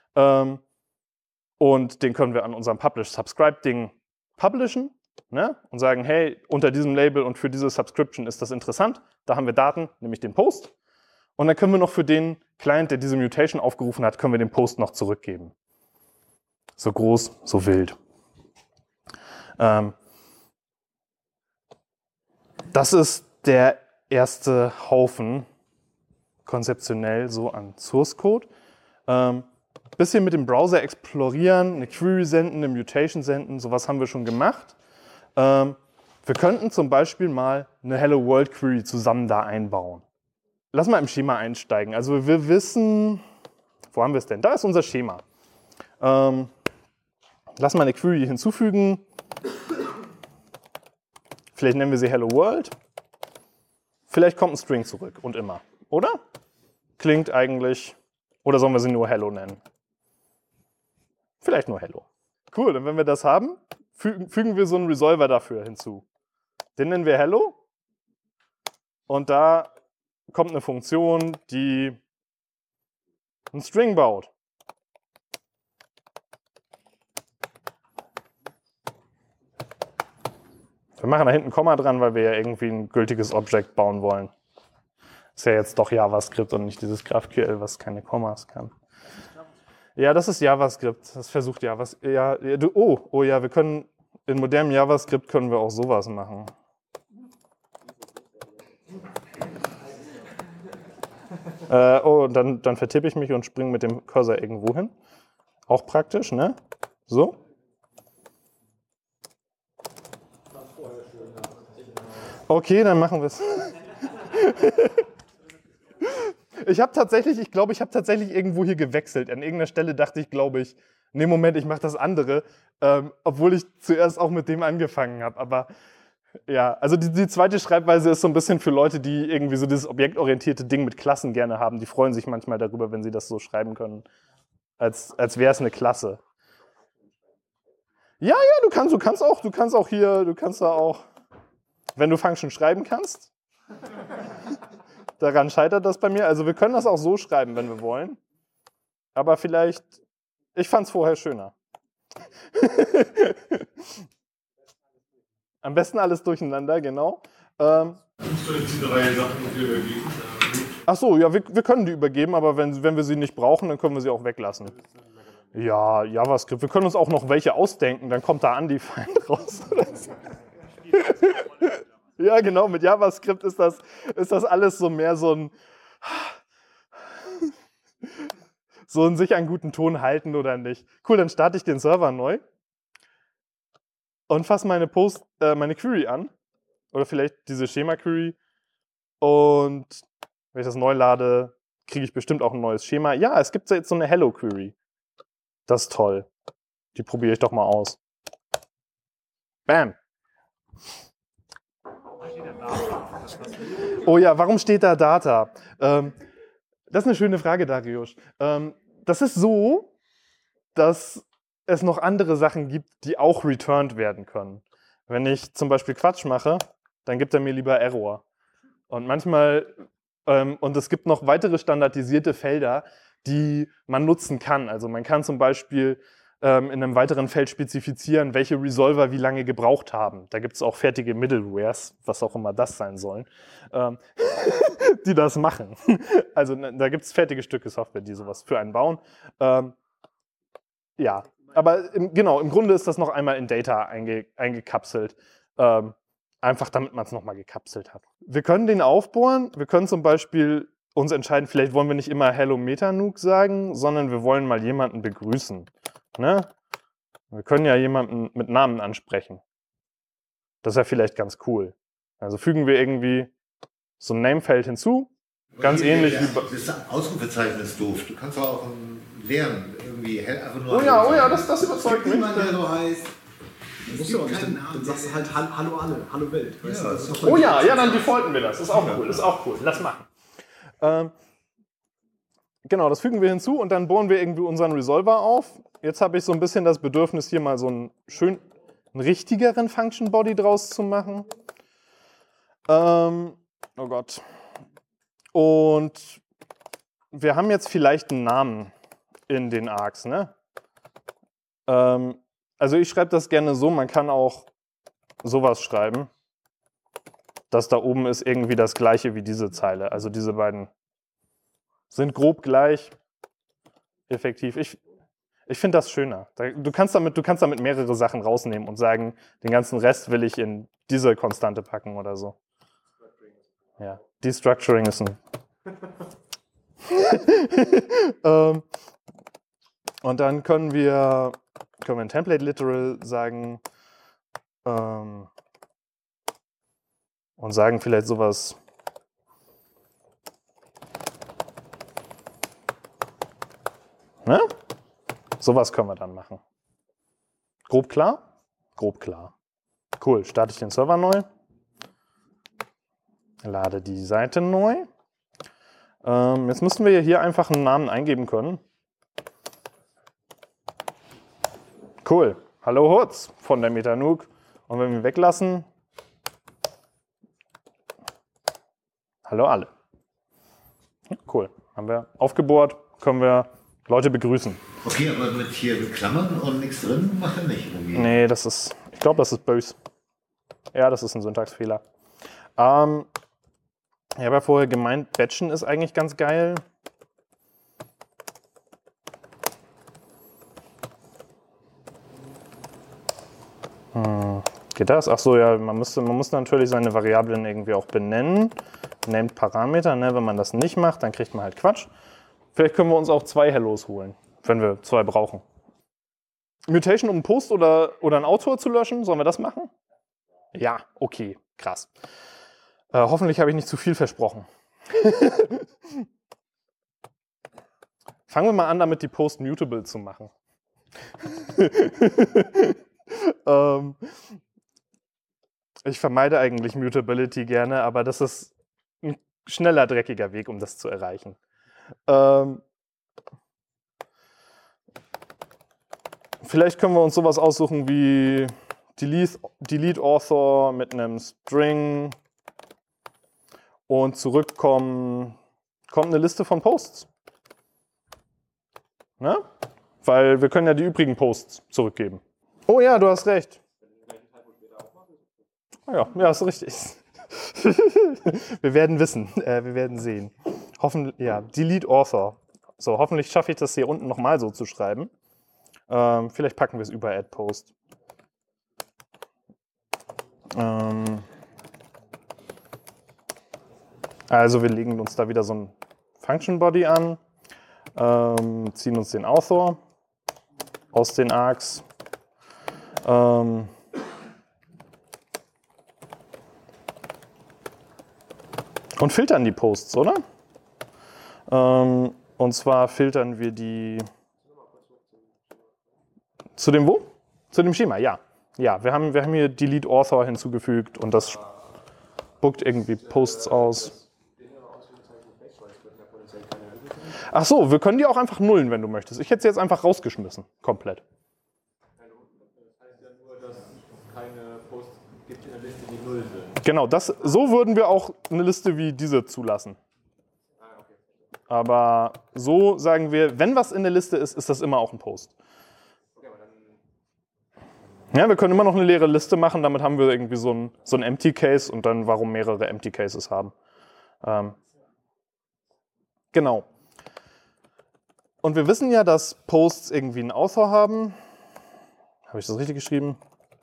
und den können wir an unserem Publish-Subscribe-Ding publishen, ne? Und sagen, hey, unter diesem Label und für diese Subscription ist das interessant, da haben wir Daten, nämlich den Post, und dann können wir noch für den Client, der diese Mutation aufgerufen hat, können wir den Post noch zurückgeben. So groß, so wild. Das ist der erste Haufen, konzeptionell so an Source Code. Bisschen mit dem Browser explorieren, eine Query senden, eine Mutation senden, sowas haben wir schon gemacht. Wir könnten zum Beispiel mal eine Hello World Query zusammen da einbauen. Lass mal im Schema einsteigen. Also wir wissen, wo haben wir es denn? Da ist unser Schema. Lass mal eine Query hinzufügen. Vielleicht nennen wir sie Hello World. Vielleicht kommt ein String zurück und immer, oder? Klingt eigentlich, oder sollen wir sie nur Hello nennen? Vielleicht nur Hello. Cool, und wenn wir das haben, fügen wir so einen Resolver dafür hinzu. Den nennen wir Hello. Und da kommt eine Funktion, die einen String baut. Wir machen da hinten ein Komma dran, weil wir ja irgendwie ein gültiges Object bauen wollen. Ist ja jetzt doch JavaScript und nicht dieses GraphQL, was keine Kommas kann. Ja, das ist JavaScript. Das versucht JavaScript. Ja, wir können in modernem JavaScript können wir auch sowas machen. Dann vertippe ich mich und springe mit dem Cursor irgendwo hin. Auch praktisch, ne? So. Okay, dann machen wir es. Ich glaube, ich habe tatsächlich irgendwo hier gewechselt. An irgendeiner Stelle dachte ich, nee, Moment, ich mache das andere, obwohl ich zuerst auch mit dem angefangen habe. Aber ja, also die zweite Schreibweise ist so ein bisschen für Leute, die irgendwie so dieses objektorientierte Ding mit Klassen gerne haben. Die freuen sich manchmal darüber, wenn sie das so schreiben können, als wäre es eine Klasse. Ja, du kannst da auch, wenn du Function schreiben kannst. Daran scheitert das bei mir. Also wir können das auch so schreiben, wenn wir wollen. Aber vielleicht, ich fand es vorher schöner. Am besten alles durcheinander, genau. Ach so, ja, wir können die übergeben, aber wenn wir sie nicht brauchen, dann können wir sie auch weglassen. Ja, JavaScript. Wir können uns auch noch welche ausdenken, dann kommt da Undefined raus. Ja, genau, mit JavaScript ist das alles so mehr so ein sich an guten Ton halten oder nicht. Cool, dann starte ich den Server neu und fasse meine Query an. Oder vielleicht diese Schema-Query. Und wenn ich das neu lade, kriege ich bestimmt auch ein neues Schema. Ja, es gibt jetzt so eine Hello-Query. Das ist toll. Die probiere ich doch mal aus. Bam. Oh ja, warum steht da Data? Das ist eine schöne Frage, Dariusz. Das ist so, dass es noch andere Sachen gibt, die auch returned werden können. Wenn ich zum Beispiel Quatsch mache, dann gibt er mir lieber Error. Und manchmal, und es gibt noch weitere standardisierte Felder, die man nutzen kann. Also man kann zum Beispiel in einem weiteren Feld spezifizieren, welche Resolver wie lange gebraucht haben. Da gibt es auch fertige Middlewares, was auch immer das sein sollen. die das machen. Also da gibt es fertige Stücke Software, die sowas für einen bauen. Ja, aber im Grunde ist das noch einmal in Data eingekapselt. Einfach damit man es nochmal gekapselt hat. Wir können den aufbohren. Wir können zum Beispiel uns entscheiden, vielleicht wollen wir nicht immer Hello Metanuke sagen, sondern wir wollen mal jemanden begrüßen. Ne? Wir können ja jemanden mit Namen ansprechen. Das ist ja vielleicht ganz cool. Also fügen wir irgendwie so ein Namefeld hinzu. Ganz ähnlich wie... Das Ausrufezeichen ist doof. Du kannst auch einen leeren irgendwie einfach nur... Oh ja, das überzeugt mich. Niemand, der so heißt. Das musst du auch nicht. Dann sagst du halt Hallo alle, Hallo Welt. Weißt du? das ist Oh ja, dann defaulten wir das. Ist auch cool. Lass machen. Genau, das fügen wir hinzu und dann bohren wir irgendwie unseren Resolver auf. Jetzt habe ich so ein bisschen das Bedürfnis, hier mal so einen richtigeren Function Body draus zu machen. Oh Gott. Und wir haben jetzt vielleicht einen Namen in den Arcs, ne? Also ich schreibe das gerne so, man kann auch sowas schreiben. Das da oben ist irgendwie das gleiche wie diese Zeile. Also diese beiden sind grob gleich. Effektiv. Ich finde das schöner. Du kannst damit mehrere Sachen rausnehmen und sagen, den ganzen Rest will ich in diese Konstante packen oder so. Ja, Destructuring ist ein... Und dann können wir ein Template Literal sagen und sagen vielleicht sowas. Ne? Sowas können wir dann machen. Grob klar? Grob klar. Cool, starte ich den Server neu. Lade die Seite neu. Jetzt müssten wir hier einfach einen Namen eingeben können. Cool. Hallo Hutz von der Metanuke. Und wenn wir weglassen, hallo alle. Cool. Haben wir aufgebohrt, können wir Leute begrüßen. Okay, aber mit Klammern und nichts drin macht er nicht irgendwie. Nee, ich glaube, das ist böse. Ja, das ist ein Syntaxfehler. Ich habe ja vorher gemeint, Batchen ist eigentlich ganz geil. Geht das? Ach so, ja, man muss natürlich seine Variablen irgendwie auch benennen. Nennt Parameter, ne? Wenn man das nicht macht, dann kriegt man halt Quatsch. Vielleicht können wir uns auch 2 Hellos holen, wenn wir 2 brauchen. Mutation, um einen Post oder einen Autor zu löschen, sollen wir das machen? Ja, okay, krass. Hoffentlich habe ich nicht zu viel versprochen. Fangen wir mal an, damit die Post mutable zu machen. Ich vermeide eigentlich Mutability gerne, aber das ist ein schneller, dreckiger Weg, um das zu erreichen. Vielleicht können wir uns sowas aussuchen wie delete Author mit einem String und zurückkommen kommt eine Liste von Posts. Ne? Weil wir können ja die übrigen Posts zurückgeben. Oh ja, du hast recht. Ja, ist richtig. Wir werden wissen, wir werden sehen. Delete Author. So, hoffentlich schaffe ich das hier unten nochmal so zu schreiben. Vielleicht packen wir es über Add Post. Also wir legen uns da wieder so ein Function Body an, ziehen uns den Author aus den Arcs. Und filtern die Posts, oder? Und zwar filtern wir die... Zu dem wo? Zu dem Schema, ja. Ja, wir haben hier Delete Author hinzugefügt und das spuckt irgendwie Posts aus. Ach so, wir können die auch einfach nullen, wenn du möchtest. Ich hätte sie jetzt einfach rausgeschmissen, komplett. Genau, so würden wir auch eine Liste wie diese zulassen. Aber so sagen wir, wenn was in der Liste ist, ist das immer auch ein Post. Ja, wir können immer noch eine leere Liste machen, damit haben wir irgendwie so ein Empty Case und dann warum mehrere Empty Cases haben. Genau. Und wir wissen ja, dass Posts irgendwie einen Author haben. Habe ich das richtig geschrieben?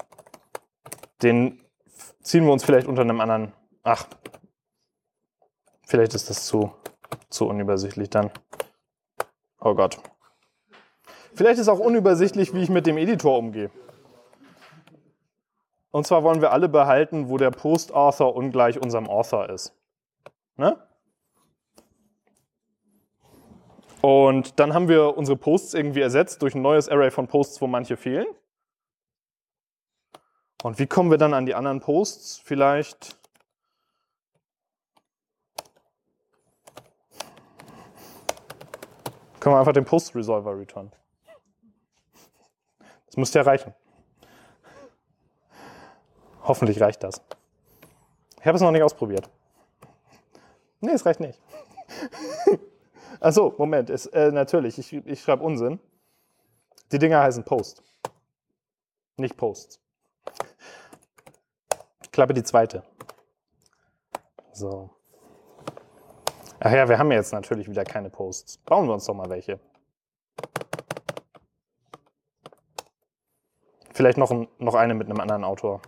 Den ziehen wir uns vielleicht unter einem anderen... Ach, vielleicht ist das zu unübersichtlich dann. Oh Gott. Vielleicht ist auch unübersichtlich, wie ich mit dem Editor umgehe. Und zwar wollen wir alle behalten, wo der Post-Author ungleich unserem Author ist. Ne? Und dann haben wir unsere Posts irgendwie ersetzt durch ein neues Array von Posts, wo manche fehlen. Und wie kommen wir dann an die anderen Posts? Vielleicht können wir einfach den Post-Resolver returnen. Das müsste ja reichen. Hoffentlich reicht das. Ich habe es noch nicht ausprobiert. Nee, es reicht nicht. Achso, Moment, natürlich, ich schreibe Unsinn. Die Dinger heißen Post. Nicht Posts. Klappe die zweite. So. Ach ja, wir haben jetzt natürlich wieder keine Posts. Bauen wir uns doch mal welche. Vielleicht noch eine mit einem anderen Autor.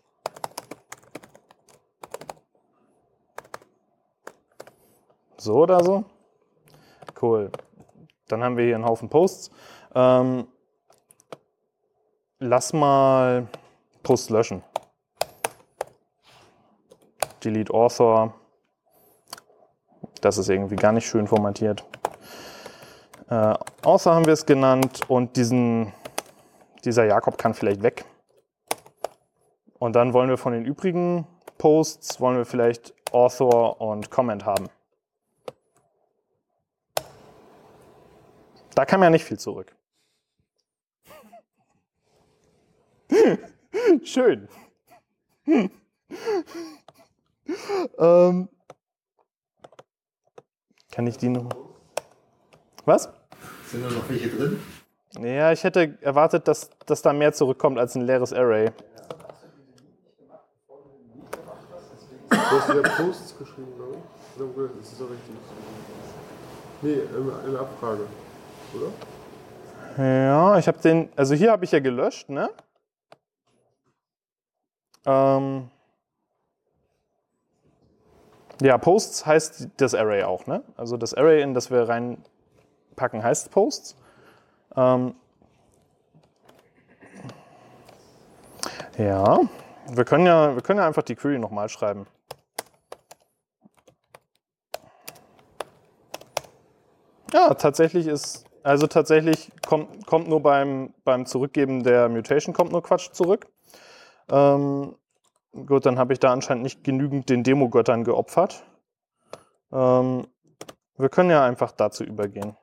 So oder so. Cool. Dann haben wir hier einen Haufen Posts. Lass mal Post löschen. Delete Author. Das ist irgendwie gar nicht schön formatiert. Author haben wir es genannt und dieser Jakob kann vielleicht weg. Und dann wollen wir von den übrigen Posts, wollen wir vielleicht Author und Comment haben. Da kam ja nicht viel zurück. Schön. Kann ich die noch... Was? Sind da noch welche drin? Ja, ich hätte erwartet, dass da mehr zurückkommt als ein leeres Array. Du hast ja Posts geschrieben, glaube ich. Oder ist das so richtig? Nee, in der Abfrage, oder? Ja, ich habe den... Also hier habe ich ja gelöscht, ne? Ja, Posts heißt das Array auch, ne? Also das Array, in das wir reinpacken, heißt Posts. Ja, wir können ja einfach die Query nochmal schreiben. Ja, tatsächlich kommt nur beim Zurückgeben der Mutation kommt nur Quatsch zurück. Gut, dann habe ich da anscheinend nicht genügend den Demo-Göttern geopfert. Wir können ja einfach dazu übergehen.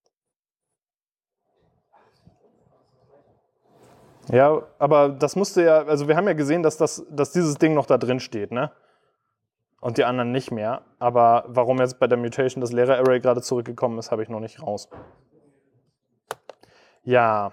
Ja, aber das musste ja, also wir haben ja gesehen, dass dieses Ding noch da drin steht, ne? Und die anderen nicht mehr. Aber warum jetzt bei der Mutation das leere Array gerade zurückgekommen ist, habe ich noch nicht raus. Ja.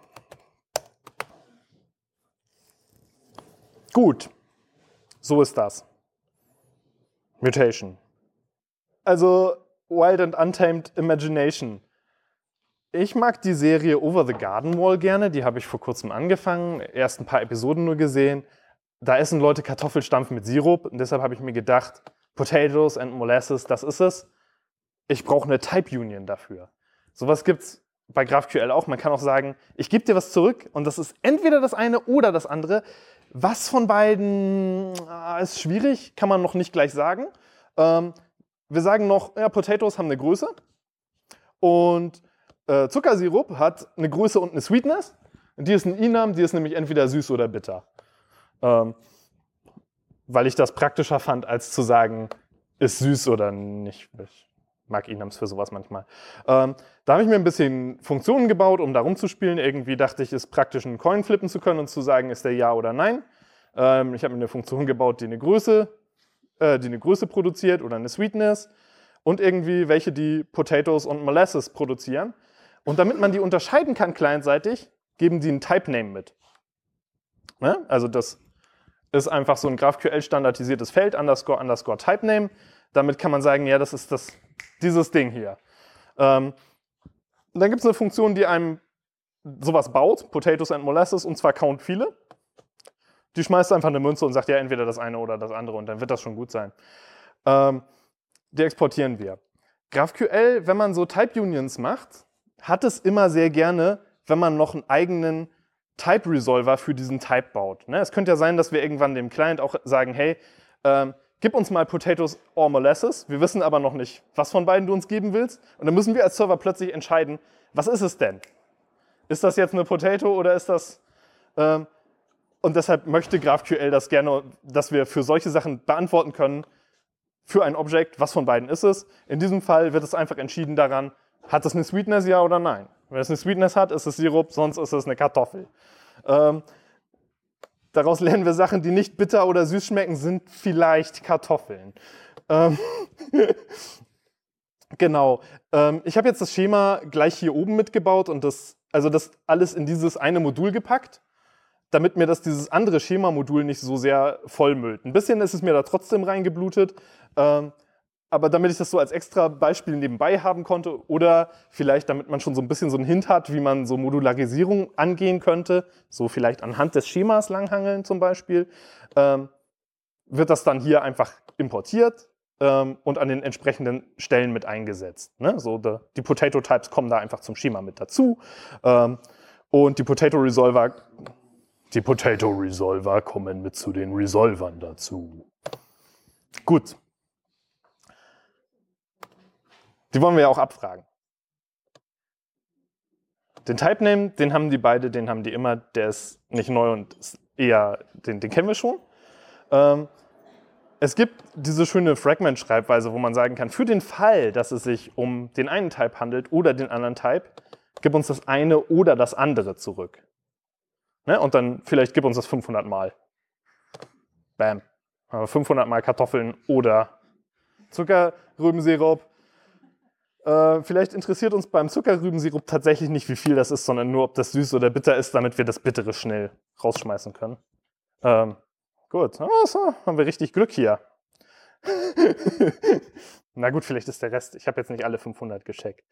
Gut. So ist das. Mutation. Also Wild and Untamed Imagination. Ich mag die Serie Over the Garden Wall gerne. Die habe ich vor kurzem angefangen. Erst ein paar Episoden nur gesehen. Da essen Leute Kartoffelstampf mit Sirup. Und deshalb habe ich mir gedacht, Potatoes and Molasses, das ist es. Ich brauche eine Type Union dafür. Sowas gibt es bei GraphQL auch. Man kann auch sagen, ich gebe dir was zurück und das ist entweder das eine oder das andere. Was von beiden ist schwierig, kann man noch nicht gleich sagen. Wir sagen noch, ja, Potatoes haben eine Größe und Zuckersirup hat eine Größe und eine Sweetness. Und die ist ein Enum, die ist nämlich entweder süß oder bitter. Weil ich das praktischer fand, als zu sagen, ist süß oder nicht. Ich mag Enums für sowas manchmal. Da habe ich mir ein bisschen Funktionen gebaut, um da rumzuspielen. Irgendwie dachte ich, es ist praktisch, einen Coin flippen zu können und zu sagen, ist der Ja oder Nein. Ich habe mir eine Funktion gebaut, die eine Größe produziert oder eine Sweetness und irgendwie welche, die Potatoes und Molasses produzieren. Und damit man die unterscheiden kann clientseitig, geben die einen Type-Name mit. Ne? Also das ist einfach so ein GraphQL-standardisiertes Feld, __Type-Name. Damit kann man sagen, ja, das ist das Dieses Ding hier. Dann gibt es eine Funktion, die einem sowas baut, Potatoes and Molasses, und zwar count viele. Die schmeißt einfach eine Münze und sagt ja entweder das eine oder das andere und dann wird das schon gut sein. Die exportieren wir. GraphQL, wenn man so Type Unions macht, hat es immer sehr gerne, wenn man noch einen eigenen Type Resolver für diesen Type baut. Ne? Es könnte ja sein, dass wir irgendwann dem Client auch sagen, hey, gib uns mal Potatoes or Molasses. Wir wissen aber noch nicht, was von beiden du uns geben willst. Und dann müssen wir als Server plötzlich entscheiden, was ist es denn? Ist das jetzt eine Potato oder ist das... und deshalb möchte GraphQL das gerne, dass wir für solche Sachen beantworten können, für ein Objekt, was von beiden ist es. In diesem Fall wird es einfach entschieden daran, hat es eine Sweetness, ja oder nein. Wenn es eine Sweetness hat, ist es Sirup, sonst ist es eine Kartoffel. Daraus lernen wir Sachen, die nicht bitter oder süß schmecken, sind vielleicht Kartoffeln. Genau. Ich habe jetzt das Schema gleich hier oben mitgebaut und das alles in dieses eine Modul gepackt, damit mir dieses andere Schema-Modul nicht so sehr vollmüllt. Ein bisschen ist es mir da trotzdem reingeblutet, aber damit ich das so als extra Beispiel nebenbei haben konnte oder vielleicht damit man schon so ein bisschen so einen Hint hat, wie man so Modularisierung angehen könnte, so vielleicht anhand des Schemas langhangeln zum Beispiel, wird das dann hier einfach importiert und an den entsprechenden Stellen mit eingesetzt. Ne? So die Potato-Types kommen da einfach zum Schema mit dazu und die Potato Resolver kommen mit zu den Resolvern dazu. Gut. Die wollen wir ja auch abfragen. Den Type-Name, den haben die beide, den haben die immer, der ist nicht neu und ist eher, den kennen wir schon. Es gibt diese schöne Fragment-Schreibweise, wo man sagen kann, für den Fall, dass es sich um den einen Type handelt oder den anderen Type, gib uns das eine oder das andere zurück. Ne? Und dann vielleicht gib uns das 500 Mal. Bam. 500 Mal Kartoffeln oder Zuckerrübensirup. Vielleicht interessiert uns beim Zuckerrübensirup tatsächlich nicht, wie viel das ist, sondern nur, ob das süß oder bitter ist, damit wir das Bittere schnell rausschmeißen können. Gut, so, haben wir richtig Glück hier. Na gut, vielleicht ist der Rest. Ich habe jetzt nicht alle 500 gecheckt.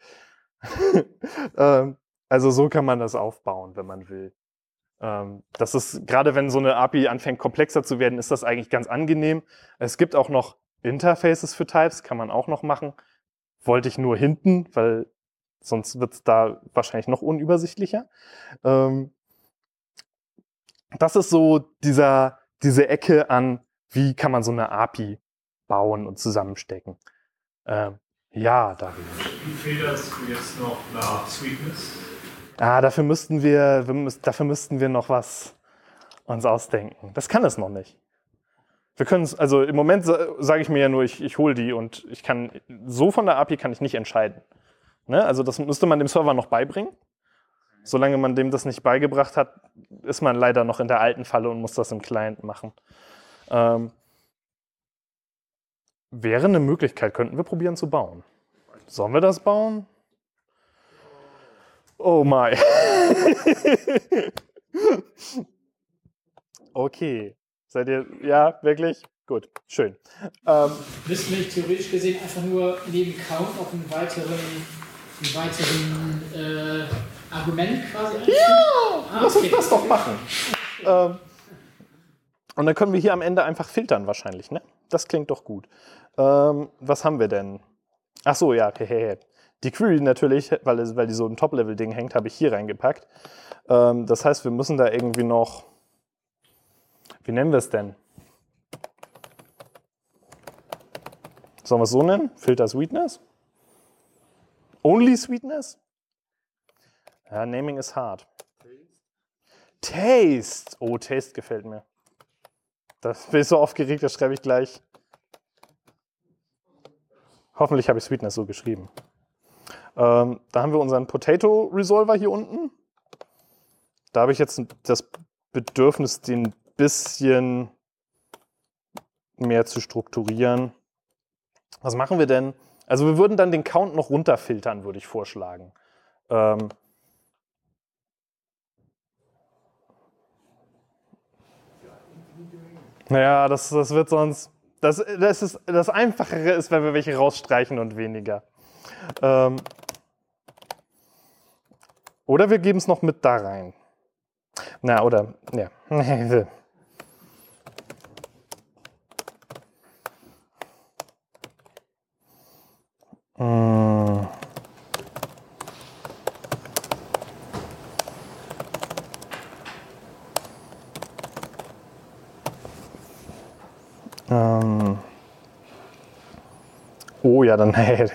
Also so kann man das aufbauen, wenn man will. Das ist, gerade wenn so eine API anfängt komplexer zu werden, ist das eigentlich ganz angenehm. Es gibt auch noch Interfaces für Types, kann man auch noch machen. Wollte ich nur hinten, weil sonst wird es da wahrscheinlich noch unübersichtlicher. Das ist so diese Ecke an, wie kann man so eine API bauen und zusammenstecken. Ja, David. Wie filterst du jetzt noch nach Sweetness? Dafür müssten wir noch was uns ausdenken. Das kann es noch nicht. Wir können es, also im Moment sage ich mir ja nur, ich hole die und ich kann, so von der API kann ich nicht entscheiden. Ne? Also das müsste man dem Server noch beibringen. Solange man dem das nicht beigebracht hat, ist man leider noch in der alten Falle und muss das im Client machen. Wäre eine Möglichkeit, könnten wir probieren zu bauen. Sollen wir das bauen? Oh my. Okay. Seid ihr, ja, wirklich? Gut, schön. Müssten wir nicht theoretisch gesehen einfach nur neben Count noch einen weiteren Argument quasi einfügen? Ja, lass uns das doch machen. Und dann können wir hier am Ende einfach filtern wahrscheinlich, ne? Das klingt doch gut. Was haben wir denn? Ach so, ja, die Query natürlich, weil die so im Top-Level-Ding hängt, habe ich hier reingepackt. Das heißt, wir müssen da irgendwie noch, wie nennen wir es denn? Sollen wir es so nennen? Filter Sweetness? Only Sweetness? Ja, Naming is hard. Taste. Oh, Taste gefällt mir. Das bin ich so aufgeregt, das schreibe ich gleich. Hoffentlich habe ich Sweetness so geschrieben. Da haben wir unseren Potato Resolver hier unten. Da habe ich jetzt das Bedürfnis, den ein bisschen mehr zu strukturieren. Was machen wir denn? Also wir würden dann den Count noch runterfiltern, würde ich vorschlagen. Naja, das wird sonst... Das Einfachere ist, wenn wir welche rausstreichen und weniger. Oder wir geben es noch mit da rein. Na, oder, ja. Oh ja, dann.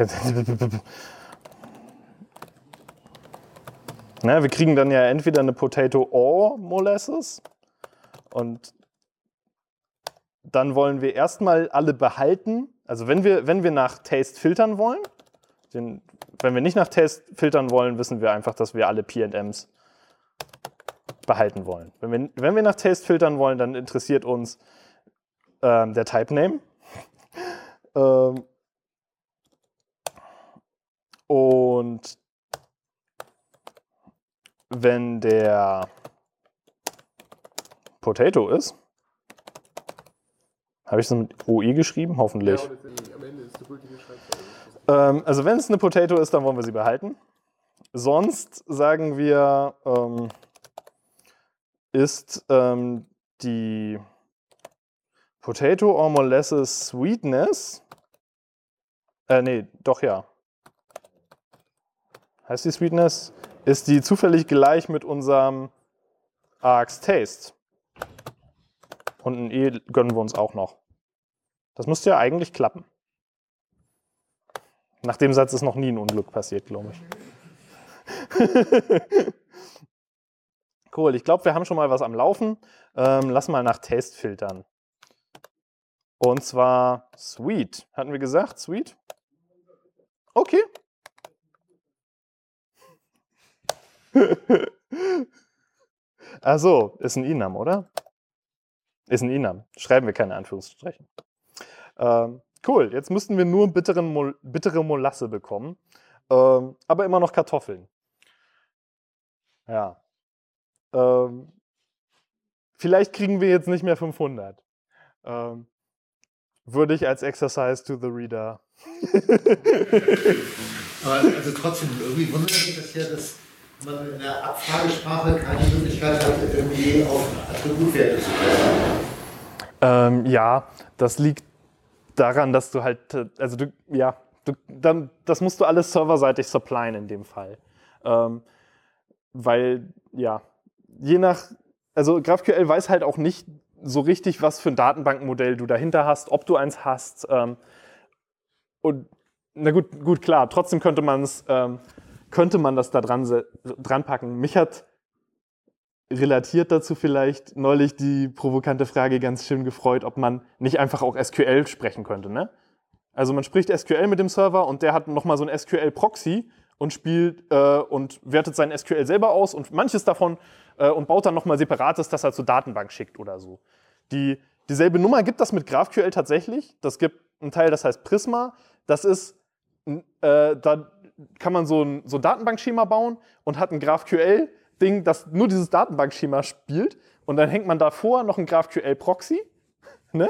Na, wir kriegen dann ja entweder eine Potato or Molasses und dann wollen wir erstmal alle behalten. Also wenn wir nach Taste filtern wollen, wenn wir nicht nach Taste filtern wollen, wissen wir einfach, dass wir alle P&Ms behalten wollen. Wenn wir nach Taste filtern wollen, dann interessiert uns der Type Name. Und wenn der Potato ist, habe ich es mit OE geschrieben? Hoffentlich. Ja, und am Ende ist die gültige Schreibweise. Also wenn es eine Potato ist, dann wollen wir sie behalten. Sonst sagen wir, ist die Potato or Molasses Sweetness. Nee, doch ja. Heißt die Sweetness? Ist die zufällig gleich mit unserem ARX Taste? Und ein E gönnen wir uns auch noch. Das müsste ja eigentlich klappen. Nach dem Satz ist noch nie ein Unglück passiert, glaube ich. Cool, ich glaube, wir haben schon mal was am Laufen. Lass mal nach Taste filtern. Und zwar Sweet. Hatten wir gesagt? Sweet? Okay. Achso, ist ein Inam, oder? Ist ein Inam. Schreiben wir keine Anführungsstrichen. Cool, jetzt müssten wir nur bittere Molasse bekommen. Aber immer noch Kartoffeln. Ja. Vielleicht kriegen wir jetzt nicht mehr 500. Würde ich als Exercise to the Reader. Aber also trotzdem, irgendwie wundert mich das ja, dass man in der Abfragesprache keine Möglichkeit hat, irgendwie auf Attributwerte zu kommen. Ja, das liegt daran, dass du halt, also das musst du alles serverseitig supplyen in dem Fall. Weil, ja, also GraphQL weiß halt auch nicht so richtig, was für ein Datenbankmodell du dahinter hast, ob du eins hast. Und na gut, klar, trotzdem könnte man das da dran packen. Mich hat relatiert dazu vielleicht neulich die provokante Frage ganz schön gefreut, ob man nicht einfach auch SQL sprechen könnte. Ne? Also man spricht SQL mit dem Server und der hat nochmal so ein SQL-Proxy und spielt und wertet sein SQL selber aus und manches davon und baut dann nochmal Separates, das er zur Datenbank schickt oder so. Dieselbe Nummer gibt das mit GraphQL tatsächlich. Das gibt einen Teil, das heißt Prisma. Das ist, da kann man so ein Datenbankschema bauen und hat ein GraphQL-Ding, das nur dieses Datenbankschema spielt. Und dann hängt man davor noch ein GraphQL-Proxy. Ne?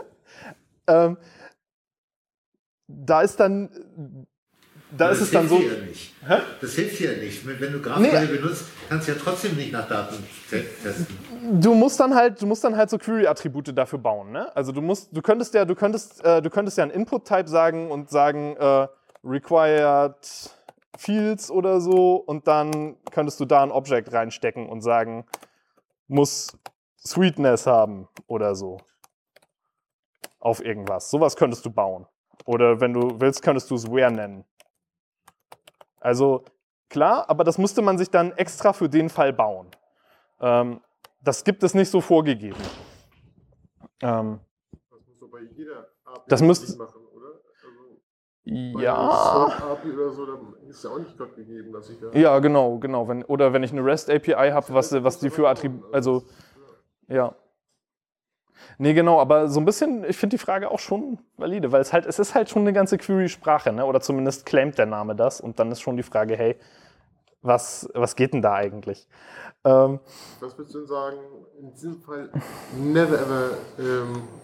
Da ist es dann so. Ja nicht. Hä? Das hilft dir ja nicht. Wenn du GraphQL benutzt, kannst du ja trotzdem nicht nach Daten testen. Du musst dann halt so Query-Attribute dafür bauen. Ne? Also du könntest ja einen Input-Type sagen und sagen required fields oder so und dann könntest du da ein Object reinstecken und sagen, muss Sweetness haben oder so. Auf irgendwas. Sowas könntest du bauen. Oder wenn du willst, könntest du es where nennen. Also klar, aber das müsste man sich dann extra für den Fall bauen. Das gibt es nicht so vorgegeben. Das muss doch bei jeder API das müsst machen, oder? Also ja. API oder so, dann ist ja auch nicht Gott gegeben, dass ich da. Ja, genau. Wenn ich eine REST API habe, was die für Attribute, also ja. Nee, genau, aber so ein bisschen, ich finde die Frage auch schon valide, weil es ist halt schon eine ganze Query-Sprache, ne? Oder zumindest claimt der Name das und dann ist schon die Frage, hey, was geht denn da eigentlich? Was würdest du denn sagen, in diesem Fall never ever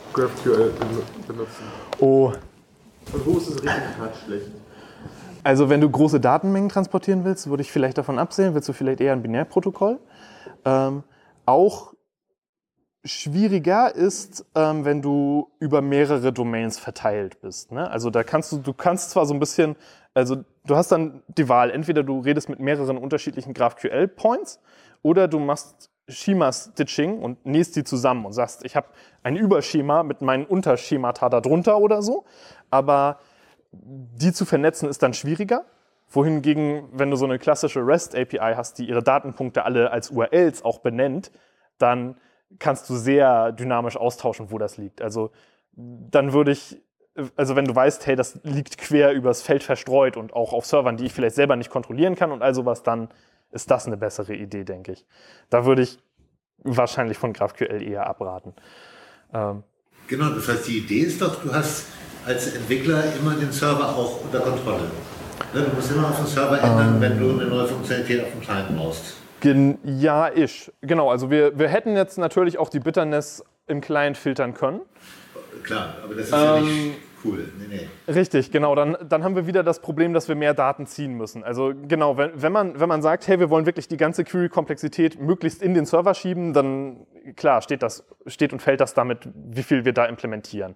GraphQL benutzen? Oh, Und wo ist es richtig hart schlecht? also wenn du große Datenmengen transportieren willst, würde ich vielleicht davon absehen, willst du vielleicht eher ein Binärprotokoll. Auch schwieriger ist, wenn du über mehrere Domains verteilt bist. Ne? Also da du kannst zwar so ein bisschen, also du hast dann die Wahl, entweder du redest mit mehreren unterschiedlichen GraphQL-Points oder du machst Schema-Stitching und nähst die zusammen und sagst, ich habe ein Überschema mit meinen Unterschemata darunter oder so, aber die zu vernetzen ist dann schwieriger. Wohingegen, wenn du so eine klassische REST-API hast, die ihre Datenpunkte alle als URLs auch benennt, dann kannst du sehr dynamisch austauschen, wo das liegt. Also dann würde ich, also wenn du weißt, hey, das liegt quer übers Feld verstreut und auch auf Servern, die ich vielleicht selber nicht kontrollieren kann und all sowas, dann ist das eine bessere Idee, denke ich. Da würde ich wahrscheinlich von GraphQL eher abraten. Genau, das heißt, die Idee ist doch, du hast als Entwickler immer den Server auch unter Kontrolle. Ne, du musst immer auf den Server ändern, wenn du eine neue Funktionalität auf dem Client brauchst. Ja, genau. Also wir hätten jetzt natürlich auch die Bitterness im Client filtern können. Klar, aber das ist ja nicht cool. Nee. Richtig, genau. Dann haben wir wieder das Problem, dass wir mehr Daten ziehen müssen. Also genau, wenn man sagt, hey, wir wollen wirklich die ganze Query-Komplexität möglichst in den Server schieben, dann klar steht und fällt das damit, wie viel wir da implementieren.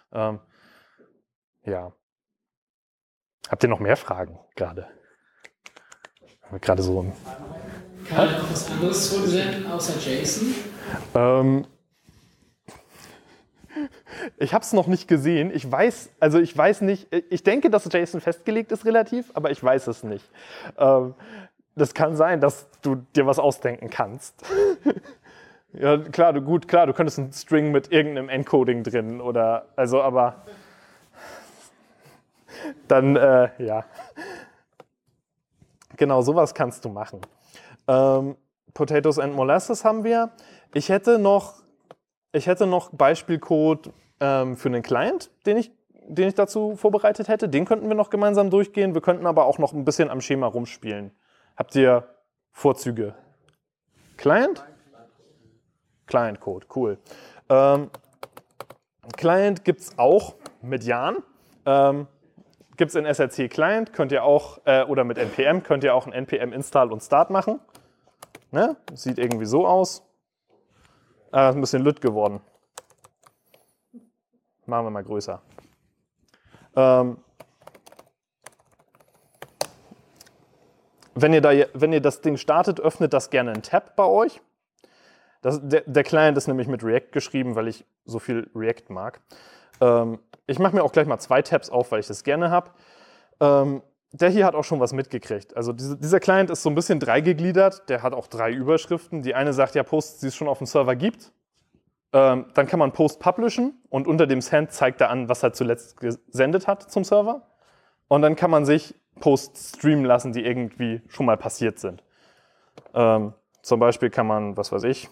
Ja. Habt ihr noch mehr Fragen gerade? Gerade so. Kann man noch was anderes zurücksenden außer JSON? Ich habe es noch nicht gesehen. Ich weiß nicht. Ich denke, dass JSON festgelegt ist relativ, aber ich weiß es nicht. Das kann sein, dass du dir was ausdenken kannst. Ja, klar, du könntest einen String mit irgendeinem Encoding drin oder, also, aber dann, ja. Genau, sowas kannst du machen. Potatoes and Molasses haben wir. Ich hätte noch Beispielcode für einen Client, den ich dazu vorbereitet hätte. Den könnten wir noch gemeinsam durchgehen. Wir könnten aber auch noch ein bisschen am Schema rumspielen. Habt ihr Vorzüge? Client? Client-Code, cool. Client gibt es auch mit Jan. Gibt es in SRC Client, könnt ihr auch, oder mit NPM, könnt ihr auch ein NPM Install und Start machen. Ne? Sieht irgendwie so aus. Ist ein bisschen lütt geworden. Machen wir mal größer. Wenn ihr das Ding startet, öffnet das gerne einen Tab bei euch. Der Client ist nämlich mit React geschrieben, weil ich so viel React mag. Ich mache mir auch gleich mal 2 Tabs auf, weil ich das gerne habe. Der hier hat auch schon was mitgekriegt. Also dieser Client ist so ein bisschen dreigegliedert. Der hat auch 3 Überschriften. Die eine sagt ja Posts, die es schon auf dem Server gibt. Dann kann man Post publishen und unter dem Send zeigt er an, was er zuletzt gesendet hat zum Server. Und dann kann man sich Posts streamen lassen, die irgendwie schon mal passiert sind. Zum Beispiel kann man, was weiß ich,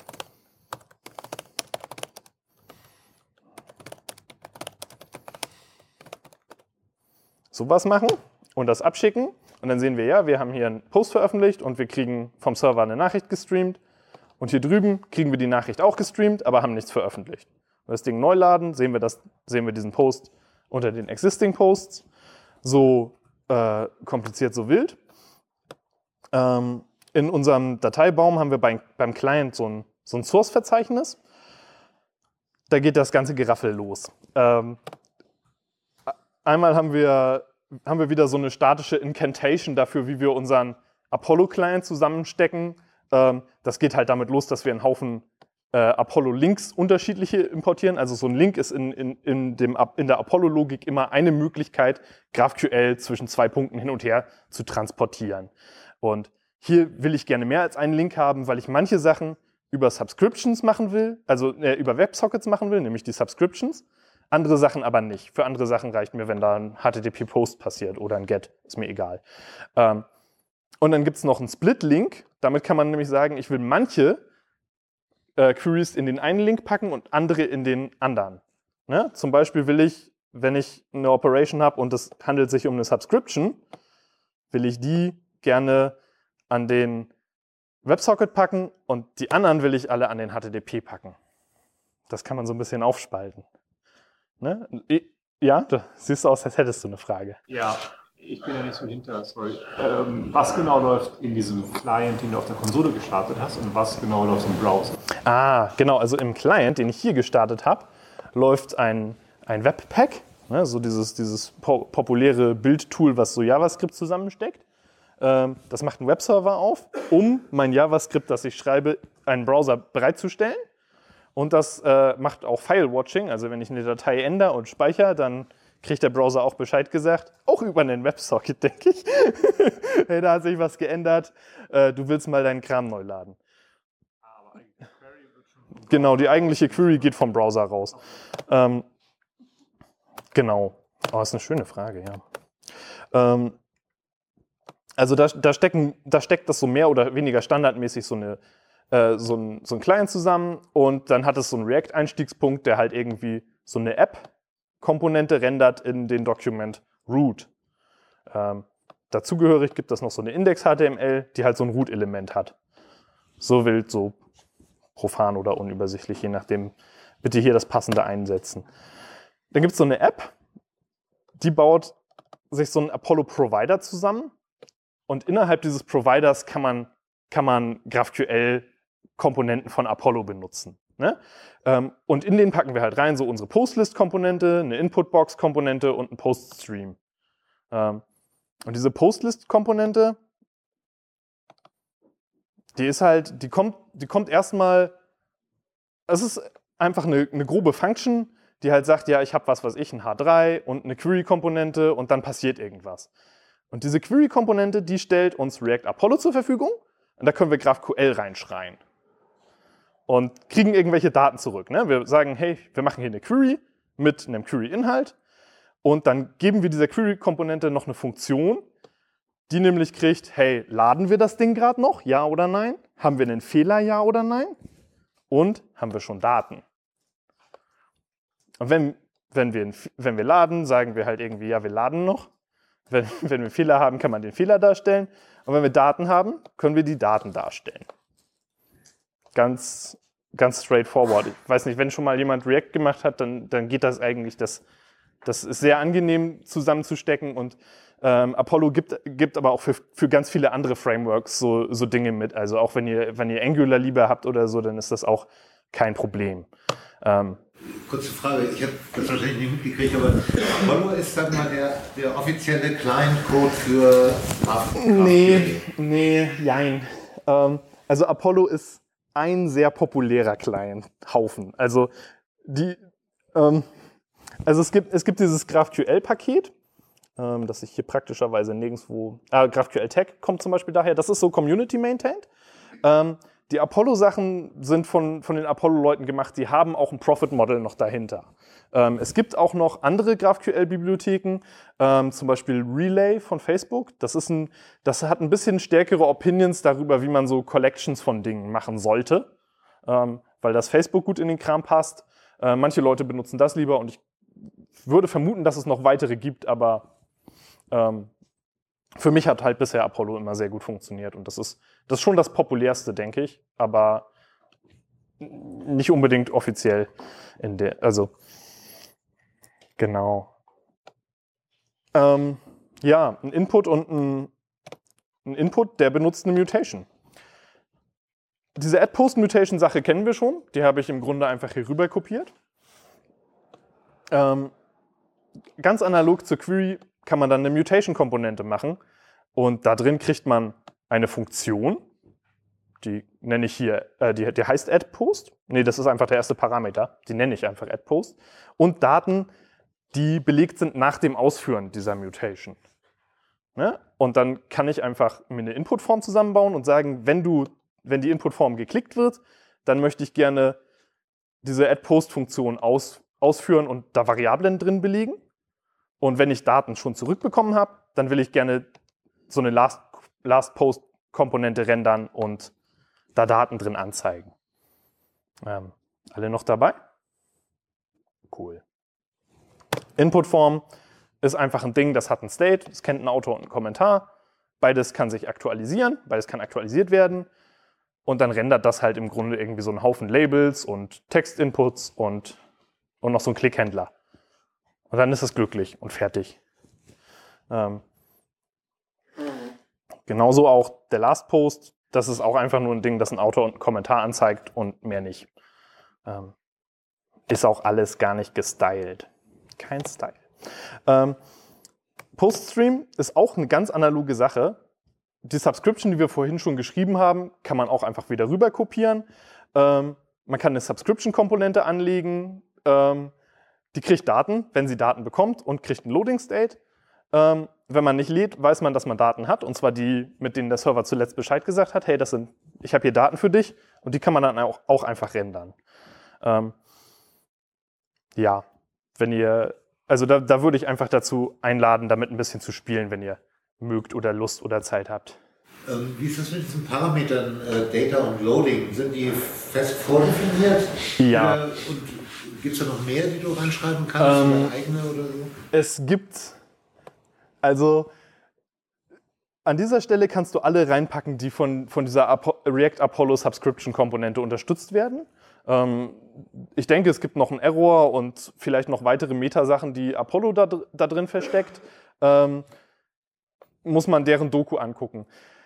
sowas machen und das abschicken. Und dann sehen wir, ja, wir haben hier einen Post veröffentlicht und wir kriegen vom Server eine Nachricht gestreamt. Und hier drüben kriegen wir die Nachricht auch gestreamt, aber haben nichts veröffentlicht. Wenn wir das Ding neu laden, sehen wir diesen Post unter den Existing Posts. So kompliziert, so wild. In unserem Dateibaum haben wir beim Client so ein Source-Verzeichnis. Da geht das ganze Geraffel los. Einmal haben wir wieder so eine statische Incantation dafür, wie wir unseren Apollo-Client zusammenstecken. Das geht halt damit los, dass wir einen Haufen Apollo-Links unterschiedliche importieren. Also so ein Link ist in der Apollo-Logik immer eine Möglichkeit, GraphQL zwischen 2 Punkten hin und her zu transportieren. Und hier will ich gerne mehr als einen Link haben, weil ich manche Sachen über Subscriptions machen will, also über WebSockets machen will, nämlich die Subscriptions. Andere Sachen aber nicht. Für andere Sachen reicht mir, wenn da ein HTTP-Post passiert oder ein GET, ist mir egal. Und dann gibt es noch einen Split-Link. Damit kann man nämlich sagen, ich will manche Queries in den einen Link packen und andere in den anderen. Ne? Zum Beispiel will ich, wenn ich eine Operation habe und es handelt sich um eine Subscription, will ich die gerne an den WebSocket packen und die anderen will ich alle an den HTTP packen. Das kann man so ein bisschen aufspalten. Ne? Ja, du siehst aus, als hättest du eine Frage. Ja, ich bin ja nicht so hinter, sorry. Was genau läuft in diesem Client, den du auf der Konsole gestartet hast, und was genau läuft im Browser? Genau, also im Client, den ich hier gestartet habe, läuft ein Webpack, ne, so dieses populäre Bildtool, was so JavaScript zusammensteckt. Das macht einen Webserver auf, um mein JavaScript, das ich schreibe, einen Browser bereitzustellen. Und das macht auch File-Watching, also wenn ich eine Datei ändere und speichere, dann kriegt der Browser auch Bescheid gesagt, auch über einen WebSocket, denke ich. Hey, da hat sich was geändert, du willst mal deinen Kram neu laden. Genau, die eigentliche Query geht vom Browser raus. Genau. Oh, ist eine schöne Frage, ja. Also da steckt das so mehr oder weniger standardmäßig so ein Client zusammen und dann hat es so einen React-Einstiegspunkt, der halt irgendwie so eine App-Komponente rendert in den Document Root. Dazugehörig gibt es noch so eine Index-HTML, die halt so ein Root-Element hat. So wild, so profan oder unübersichtlich, je nachdem. Bitte hier das Passende einsetzen. Dann gibt es so eine App, die baut sich so einen Apollo-Provider zusammen und innerhalb dieses Providers kann man GraphQL-Komponenten von Apollo benutzen. Ne? Und in den packen wir halt rein so unsere Postlist-Komponente, eine Input-Box-Komponente und einen Post-Stream. Und diese Postlist-Komponente, die kommt erstmal, es ist einfach eine grobe Function, die halt sagt, ja, ich habe was weiß ich, ein H3 und eine Query-Komponente und dann passiert irgendwas. Und diese Query-Komponente, die stellt uns React Apollo zur Verfügung und da können wir GraphQL reinschreien und kriegen irgendwelche Daten zurück. Ne? Wir sagen, hey, wir machen hier eine Query mit einem Query-Inhalt und dann geben wir dieser Query-Komponente noch eine Funktion, die nämlich kriegt, hey, laden wir das Ding gerade noch? Ja oder nein? Haben wir einen Fehler? Ja oder nein? Und haben wir schon Daten? Und wenn wir laden, sagen wir halt irgendwie, ja, wir laden noch. Wenn wir Fehler haben, kann man den Fehler darstellen. Und wenn wir Daten haben, können wir die Daten darstellen. Ganz straightforward. Ich weiß nicht, wenn schon mal jemand React gemacht hat, dann geht das eigentlich. Das ist sehr angenehm zusammenzustecken und Apollo gibt aber auch für ganz viele andere Frameworks so Dinge mit. Also auch wenn ihr Angular lieber habt oder so, dann ist das auch kein Problem. Kurze Frage, ich habe das wahrscheinlich nicht mitgekriegt, aber Apollo ist dann mal der offizielle Client-Code für Nee, jein. Also Apollo ist ein sehr populärer Client-Haufen. Also es gibt dieses GraphQL-Paket, das ich hier praktischerweise nirgendwo... GraphQL Tag kommt zum Beispiel daher, das ist so Community-maintained. Die Apollo-Sachen sind von den Apollo-Leuten gemacht, die haben auch ein Profit-Model noch dahinter. Es gibt auch noch andere GraphQL-Bibliotheken, zum Beispiel Relay von Facebook. Das hat ein bisschen stärkere Opinions darüber, wie man so Collections von Dingen machen sollte, weil das Facebook gut in den Kram passt. Manche Leute benutzen das lieber und ich würde vermuten, dass es noch weitere gibt, aber für mich hat halt bisher Apollo immer sehr gut funktioniert und das ist schon das populärste, denke ich, aber nicht unbedingt offiziell genau. Ja, ein Input und ein Input, der benutzt eine Mutation. Diese Add-Post-Mutation-Sache kennen wir schon, die habe ich im Grunde einfach hier rüber kopiert. Ganz analog zur Query kann man dann eine Mutation-Komponente machen und da drin kriegt man eine Funktion, die nenne ich hier, die heißt add-post. Nee, das ist einfach der erste Parameter, die nenne ich einfach add-post. Und Daten, die belegt sind nach dem Ausführen dieser Mutation. Ne? Und dann kann ich einfach mir eine Input-Form zusammenbauen und sagen, wenn die Input-Form geklickt wird, dann möchte ich gerne diese add-post-Funktion ausführen und da Variablen drin belegen. Und wenn ich Daten schon zurückbekommen habe, dann will ich gerne so eine Last-Post-Komponente rendern und da Daten drin anzeigen. Alle noch dabei? Cool. Input-Form ist einfach ein Ding, das hat ein State, es kennt einen Autor und einen Kommentar. Beides kann sich aktualisieren, beides kann aktualisiert werden. Und dann rendert das halt im Grunde irgendwie so einen Haufen Labels und Textinputs und noch so einen Klickhändler. Und dann ist es glücklich und fertig. Genauso auch der Last Post. Das ist auch einfach nur ein Ding, das ein Autor und einen Kommentar anzeigt und mehr nicht. Ist auch alles gar nicht gestylt. Kein Style. Poststream ist auch eine ganz analoge Sache. Die Subscription, die wir vorhin schon geschrieben haben, kann man auch einfach wieder rüber kopieren. Man kann eine Subscription-Komponente anlegen. Die kriegt Daten, wenn sie Daten bekommt und kriegt ein Loading-State. Wenn man nicht lädt, weiß man, dass man Daten hat. Und zwar die, mit denen der Server zuletzt Bescheid gesagt hat. Hey, ich habe hier Daten für dich. Und die kann man dann auch einfach rendern. Ja, wenn ihr, also da würde ich einfach dazu einladen, damit ein bisschen zu spielen, wenn ihr mögt oder Lust oder Zeit habt. Wie ist das mit diesen Parametern Data und Loading? Sind die fest vordefiniert? Ja. Und gibt es da noch mehr, die du reinschreiben kannst? Oder eigene oder so? Es gibt, also an dieser Stelle kannst du alle reinpacken, die von dieser React Apollo Subscription Komponente unterstützt werden. Ich denke, es gibt noch einen Error und vielleicht noch weitere Metasachen, die Apollo da drin versteckt. Muss man deren Doku angucken.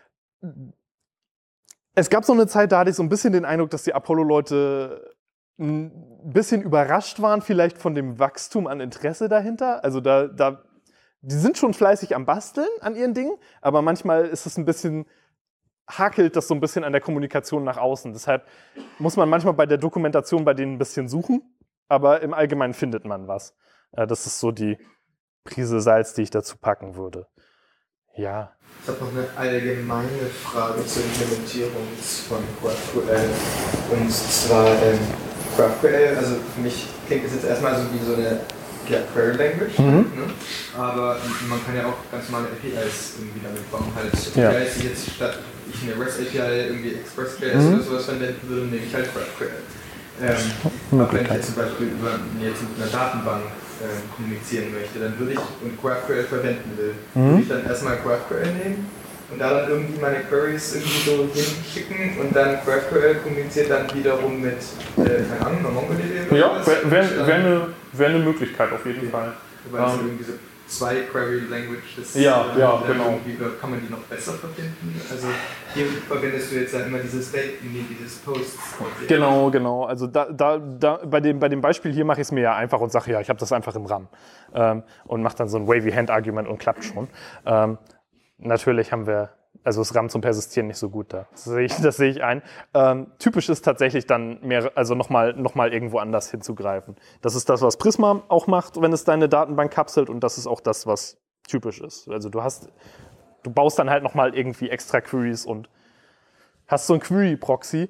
Es gab so eine Zeit, da hatte ich so ein bisschen den Eindruck, dass die Apollo-Leute ein bisschen überrascht waren vielleicht von dem Wachstum an Interesse dahinter. Also die sind schon fleißig am Basteln an ihren Dingen, aber manchmal ist es ein bisschen, hakelt das so ein bisschen an der Kommunikation nach außen. Deshalb muss man manchmal bei der Dokumentation bei denen ein bisschen suchen, aber im Allgemeinen findet man was. Das ist so die Prise Salz, die ich dazu packen würde. Ja. Ich habe noch eine allgemeine Frage zur Implementierung von GraphQL. Und zwar GraphQL, also für mich klingt es jetzt erstmal so wie so eine Query Language, ne? Aber man kann ja auch ganz normale APIs irgendwie damit bauen. Halt APIs, die jetzt statt ich eine REST API irgendwie Express.js oder sowas verwenden würde, nehme ich halt GraphQL. Aber wenn ich jetzt zum Beispiel mit einer Datenbank kommunizieren möchte, dann würde ich und GraphQL verwenden will, würde ich dann erstmal GraphQL nehmen und da dann irgendwie meine Queries irgendwie so hinschicken und dann GraphQL kommuniziert dann wiederum mit, keine Ahnung, MongoDB oder ja, wäre eine Möglichkeit auf jeden Fall. Weil es irgendwie so zwei Query Languages genau. Kann man die noch besser verbinden? Also hier verwendest du jetzt ja immer dieses dieses Posts. Genau. Also bei dem Beispiel hier mache ich es mir ja einfach und sage, ja, ich habe das einfach im RAM und mache dann so ein Wavy Hand Argument und klappt schon. Natürlich haben wir also das RAM zum Persistieren nicht so gut da. Das sehe ich ein. Typisch ist tatsächlich dann mehr, also nochmal irgendwo anders hinzugreifen. Das ist das, was Prisma auch macht, wenn es deine Datenbank kapselt, und das ist auch das, was typisch ist. Also du baust dann halt nochmal irgendwie extra Queries und hast so ein Query-Proxy.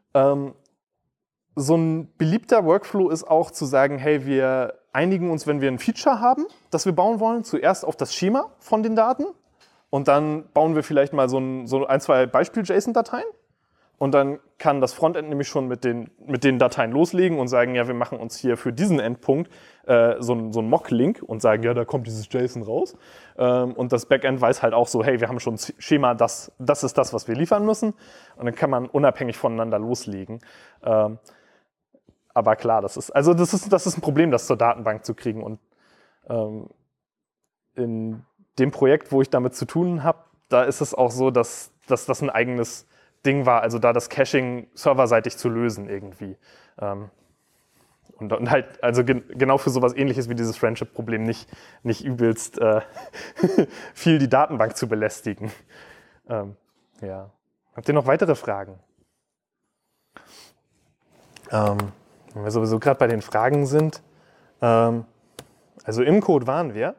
So ein beliebter Workflow ist auch zu sagen, hey, wir einigen uns, wenn wir ein Feature haben, das wir bauen wollen, zuerst auf das Schema von den Daten. Und dann bauen wir vielleicht mal so ein, zwei Beispiel-JSON-Dateien. Und dann kann das Frontend nämlich schon mit den Dateien loslegen und sagen, ja, wir machen uns hier für diesen Endpunkt so ein Mock-Link und sagen, ja, da kommt dieses JSON raus. Und das Backend weiß halt auch so, hey, wir haben schon ein Schema, das ist das, was wir liefern müssen. Und dann kann man unabhängig voneinander loslegen. Aber klar, das ist ein Problem, das zur Datenbank zu kriegen. Und in dem Projekt, wo ich damit zu tun habe, da ist es auch so, dass das ein eigenes Ding war, also da das Caching serverseitig zu lösen irgendwie. Und halt, also genau für sowas Ähnliches wie dieses Friendship-Problem nicht übelst viel die Datenbank zu belästigen. Ja. Habt ihr noch weitere Fragen? Wenn wir sowieso gerade bei den Fragen sind, also im Code waren wir.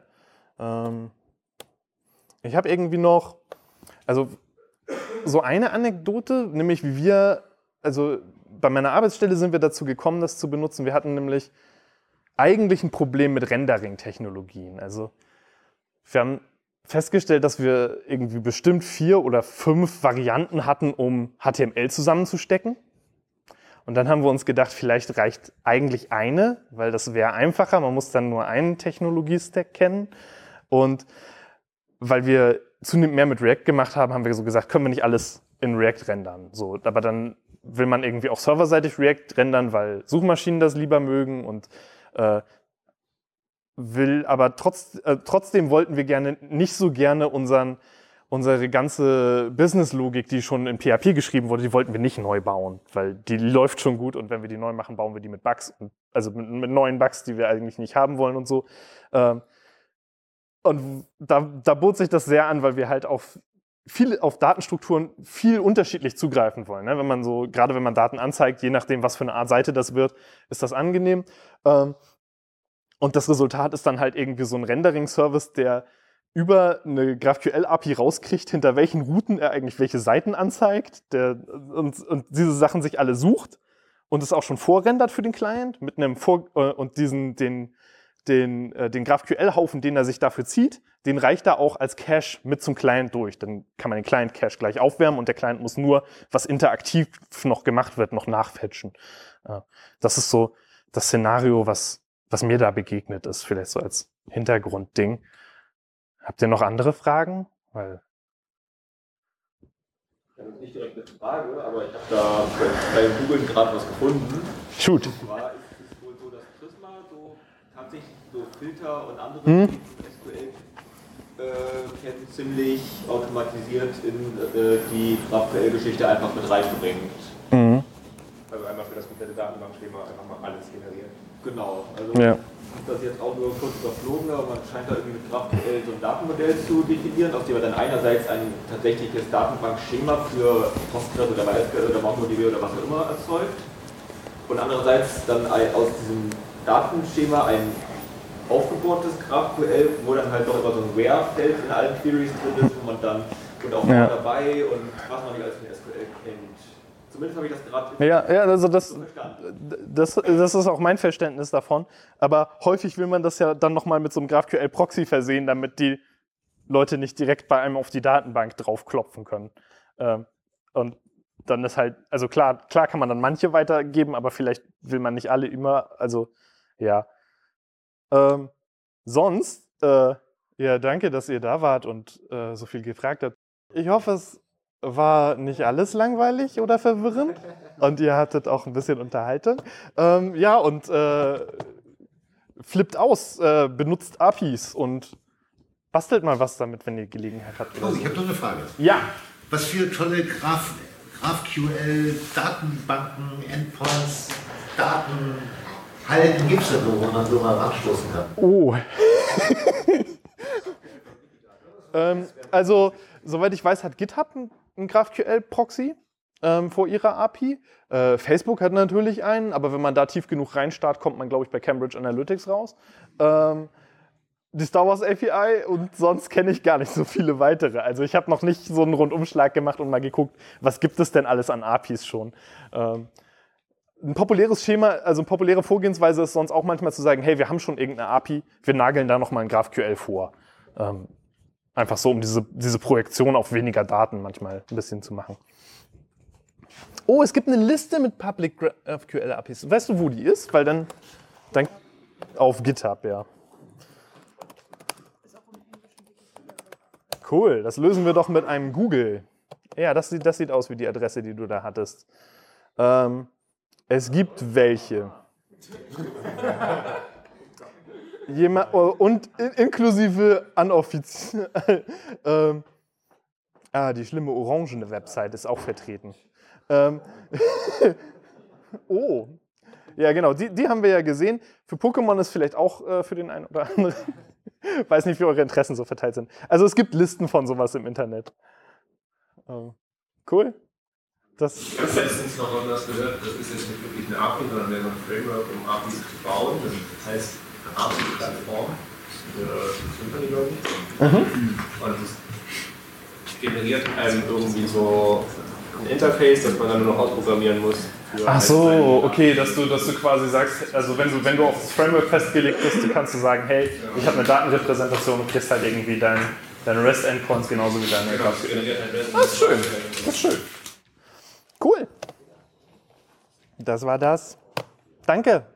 Ich habe irgendwie noch, also so eine Anekdote, nämlich also bei meiner Arbeitsstelle sind wir dazu gekommen, das zu benutzen. Wir hatten nämlich eigentlich ein Problem mit Rendering-Technologien. Also wir haben festgestellt, dass wir irgendwie bestimmt 4 oder 5 Varianten hatten, um HTML zusammenzustecken. Und dann haben wir uns gedacht, vielleicht reicht eigentlich eine, weil das wäre einfacher. Man muss dann nur einen Technologiestack kennen. Und weil wir zunehmend mehr mit React gemacht haben, haben wir so gesagt, können wir nicht alles in React rendern. So, aber dann will man irgendwie auch serverseitig React rendern, weil Suchmaschinen das lieber mögen und will aber trotzdem wollten wir nicht so gerne unsere ganze Business-Logik, die schon in PHP geschrieben wurde, die wollten wir nicht neu bauen, weil die läuft schon gut und wenn wir die neu machen, bauen wir die mit Bugs, also mit neuen Bugs, die wir eigentlich nicht haben wollen und so. Und da bot sich das sehr an, weil wir halt auf Datenstrukturen viel unterschiedlich zugreifen wollen. Ne? Gerade wenn man Daten anzeigt, je nachdem, was für eine Art Seite das wird, ist das angenehm. Und das Resultat ist dann halt irgendwie so ein Rendering-Service, der über eine GraphQL-API rauskriegt, hinter welchen Routen er eigentlich welche Seiten anzeigt und diese Sachen sich alle sucht und es auch schon vorrendert für den Client mit einem und den GraphQL-Haufen, den er sich dafür zieht, den reicht er auch als Cache mit zum Client durch. Dann kann man den Client-Cache gleich aufwärmen und der Client muss nur, was interaktiv noch gemacht wird, noch nachfetchen. Das ist so das Szenario, was mir da begegnet ist, vielleicht so als Hintergrundding. Habt ihr noch andere Fragen? Das ist nicht direkt eine Frage, aber ich habe da bei Google gerade was gefunden. Shoot. Und zwar ist es wohl so, dass Prisma so tatsächlich so Filter und andere SQL-Ketten ziemlich automatisiert in die GraphQL-Geschichte einfach mit reinbringt. Mhm. Also einmal für das komplette Datenbankschema einfach mal alles generieren. Genau, also ja. Das jetzt auch nur kurz überflogen, aber man scheint da irgendwie mit GraphQL so ein Datenmodell zu definieren, aus dem man dann einerseits ein tatsächliches Datenbankschema für Postgres oder MySQL oder MongoDB oder was auch immer erzeugt und andererseits dann aus diesem Datenschema ein aufgebohrtes GraphQL, wo dann halt doch immer so ein Where-Feld in allen Queries drin ist, wo man dann und auch dabei und was man nicht als ein SQL kennt. Zumindest habe ich das gerade. Ja, also das ist auch mein Verständnis davon. Aber häufig will man das ja dann nochmal mit so einem GraphQL-Proxy versehen, damit die Leute nicht direkt bei einem auf die Datenbank draufklopfen können. Und dann ist halt, also klar kann man dann manche weitergeben, aber vielleicht will man nicht alle immer. Also, ja. Sonst, ja, danke, dass ihr da wart und so viel gefragt habt. Ich hoffe, es war nicht alles langweilig oder verwirrend und ihr hattet auch ein bisschen Unterhaltung. Ja, und flippt aus, benutzt APIs und bastelt mal was damit, wenn ihr Gelegenheit habt. Oh, ich habe noch eine Frage. Ja. Was für tolle GraphQL, Datenbanken, Endpoints, Datenhalten gibt es denn, wo man so mal anstoßen kann? Oh. Also, soweit ich weiß, hat GitHub ein GraphQL-Proxy vor ihrer API. Facebook hat natürlich einen, aber wenn man da tief genug reinstarrt, kommt man, glaube ich, bei Cambridge Analytics raus. Die Star Wars API und sonst kenne ich gar nicht so viele weitere. Also ich habe noch nicht so einen Rundumschlag gemacht und mal geguckt, was gibt es denn alles an APIs schon. Ein populäres Schema, also eine populäre Vorgehensweise ist sonst auch manchmal zu sagen, hey, wir haben schon irgendeine API, wir nageln da nochmal ein GraphQL vor. Einfach so, um diese Projektion auf weniger Daten manchmal ein bisschen zu machen. Oh, es gibt eine Liste mit Public GraphQL APIs. Weißt du, wo die ist? Weil dann auf GitHub, ja. Cool, das lösen wir doch mit einem Google. Ja, das sieht aus wie die Adresse, die du da hattest. Es gibt welche. Und inklusive unoffiziell. Die schlimme orangene Website ist auch vertreten. Oh. Ja, genau, die haben wir ja gesehen. Für Pokémon ist vielleicht auch für den einen oder anderen. Weiß nicht, wie eure Interessen so verteilt sind. Also es gibt Listen von sowas im Internet. Cool. Ich habe letztens noch was gehört, das ist jetzt nicht wirklich eine API, sondern mehr so ein Framework, um APIs zu bauen. Das heißt API-Plattform für Symfony, glaube ich. Und es generiert einem irgendwie so ein Interface, das man dann nur noch ausprogrammieren muss. Ach so, okay, dass du quasi sagst, also wenn du auf das Framework festgelegt bist, kannst du sagen, hey, ich habe eine Datenrepräsentation und kriegst halt irgendwie deine REST-Endpoints genauso wie deine. Genau, das generiert halt REST. Das ist schön, das ist schön. Cool. Das war das. Danke.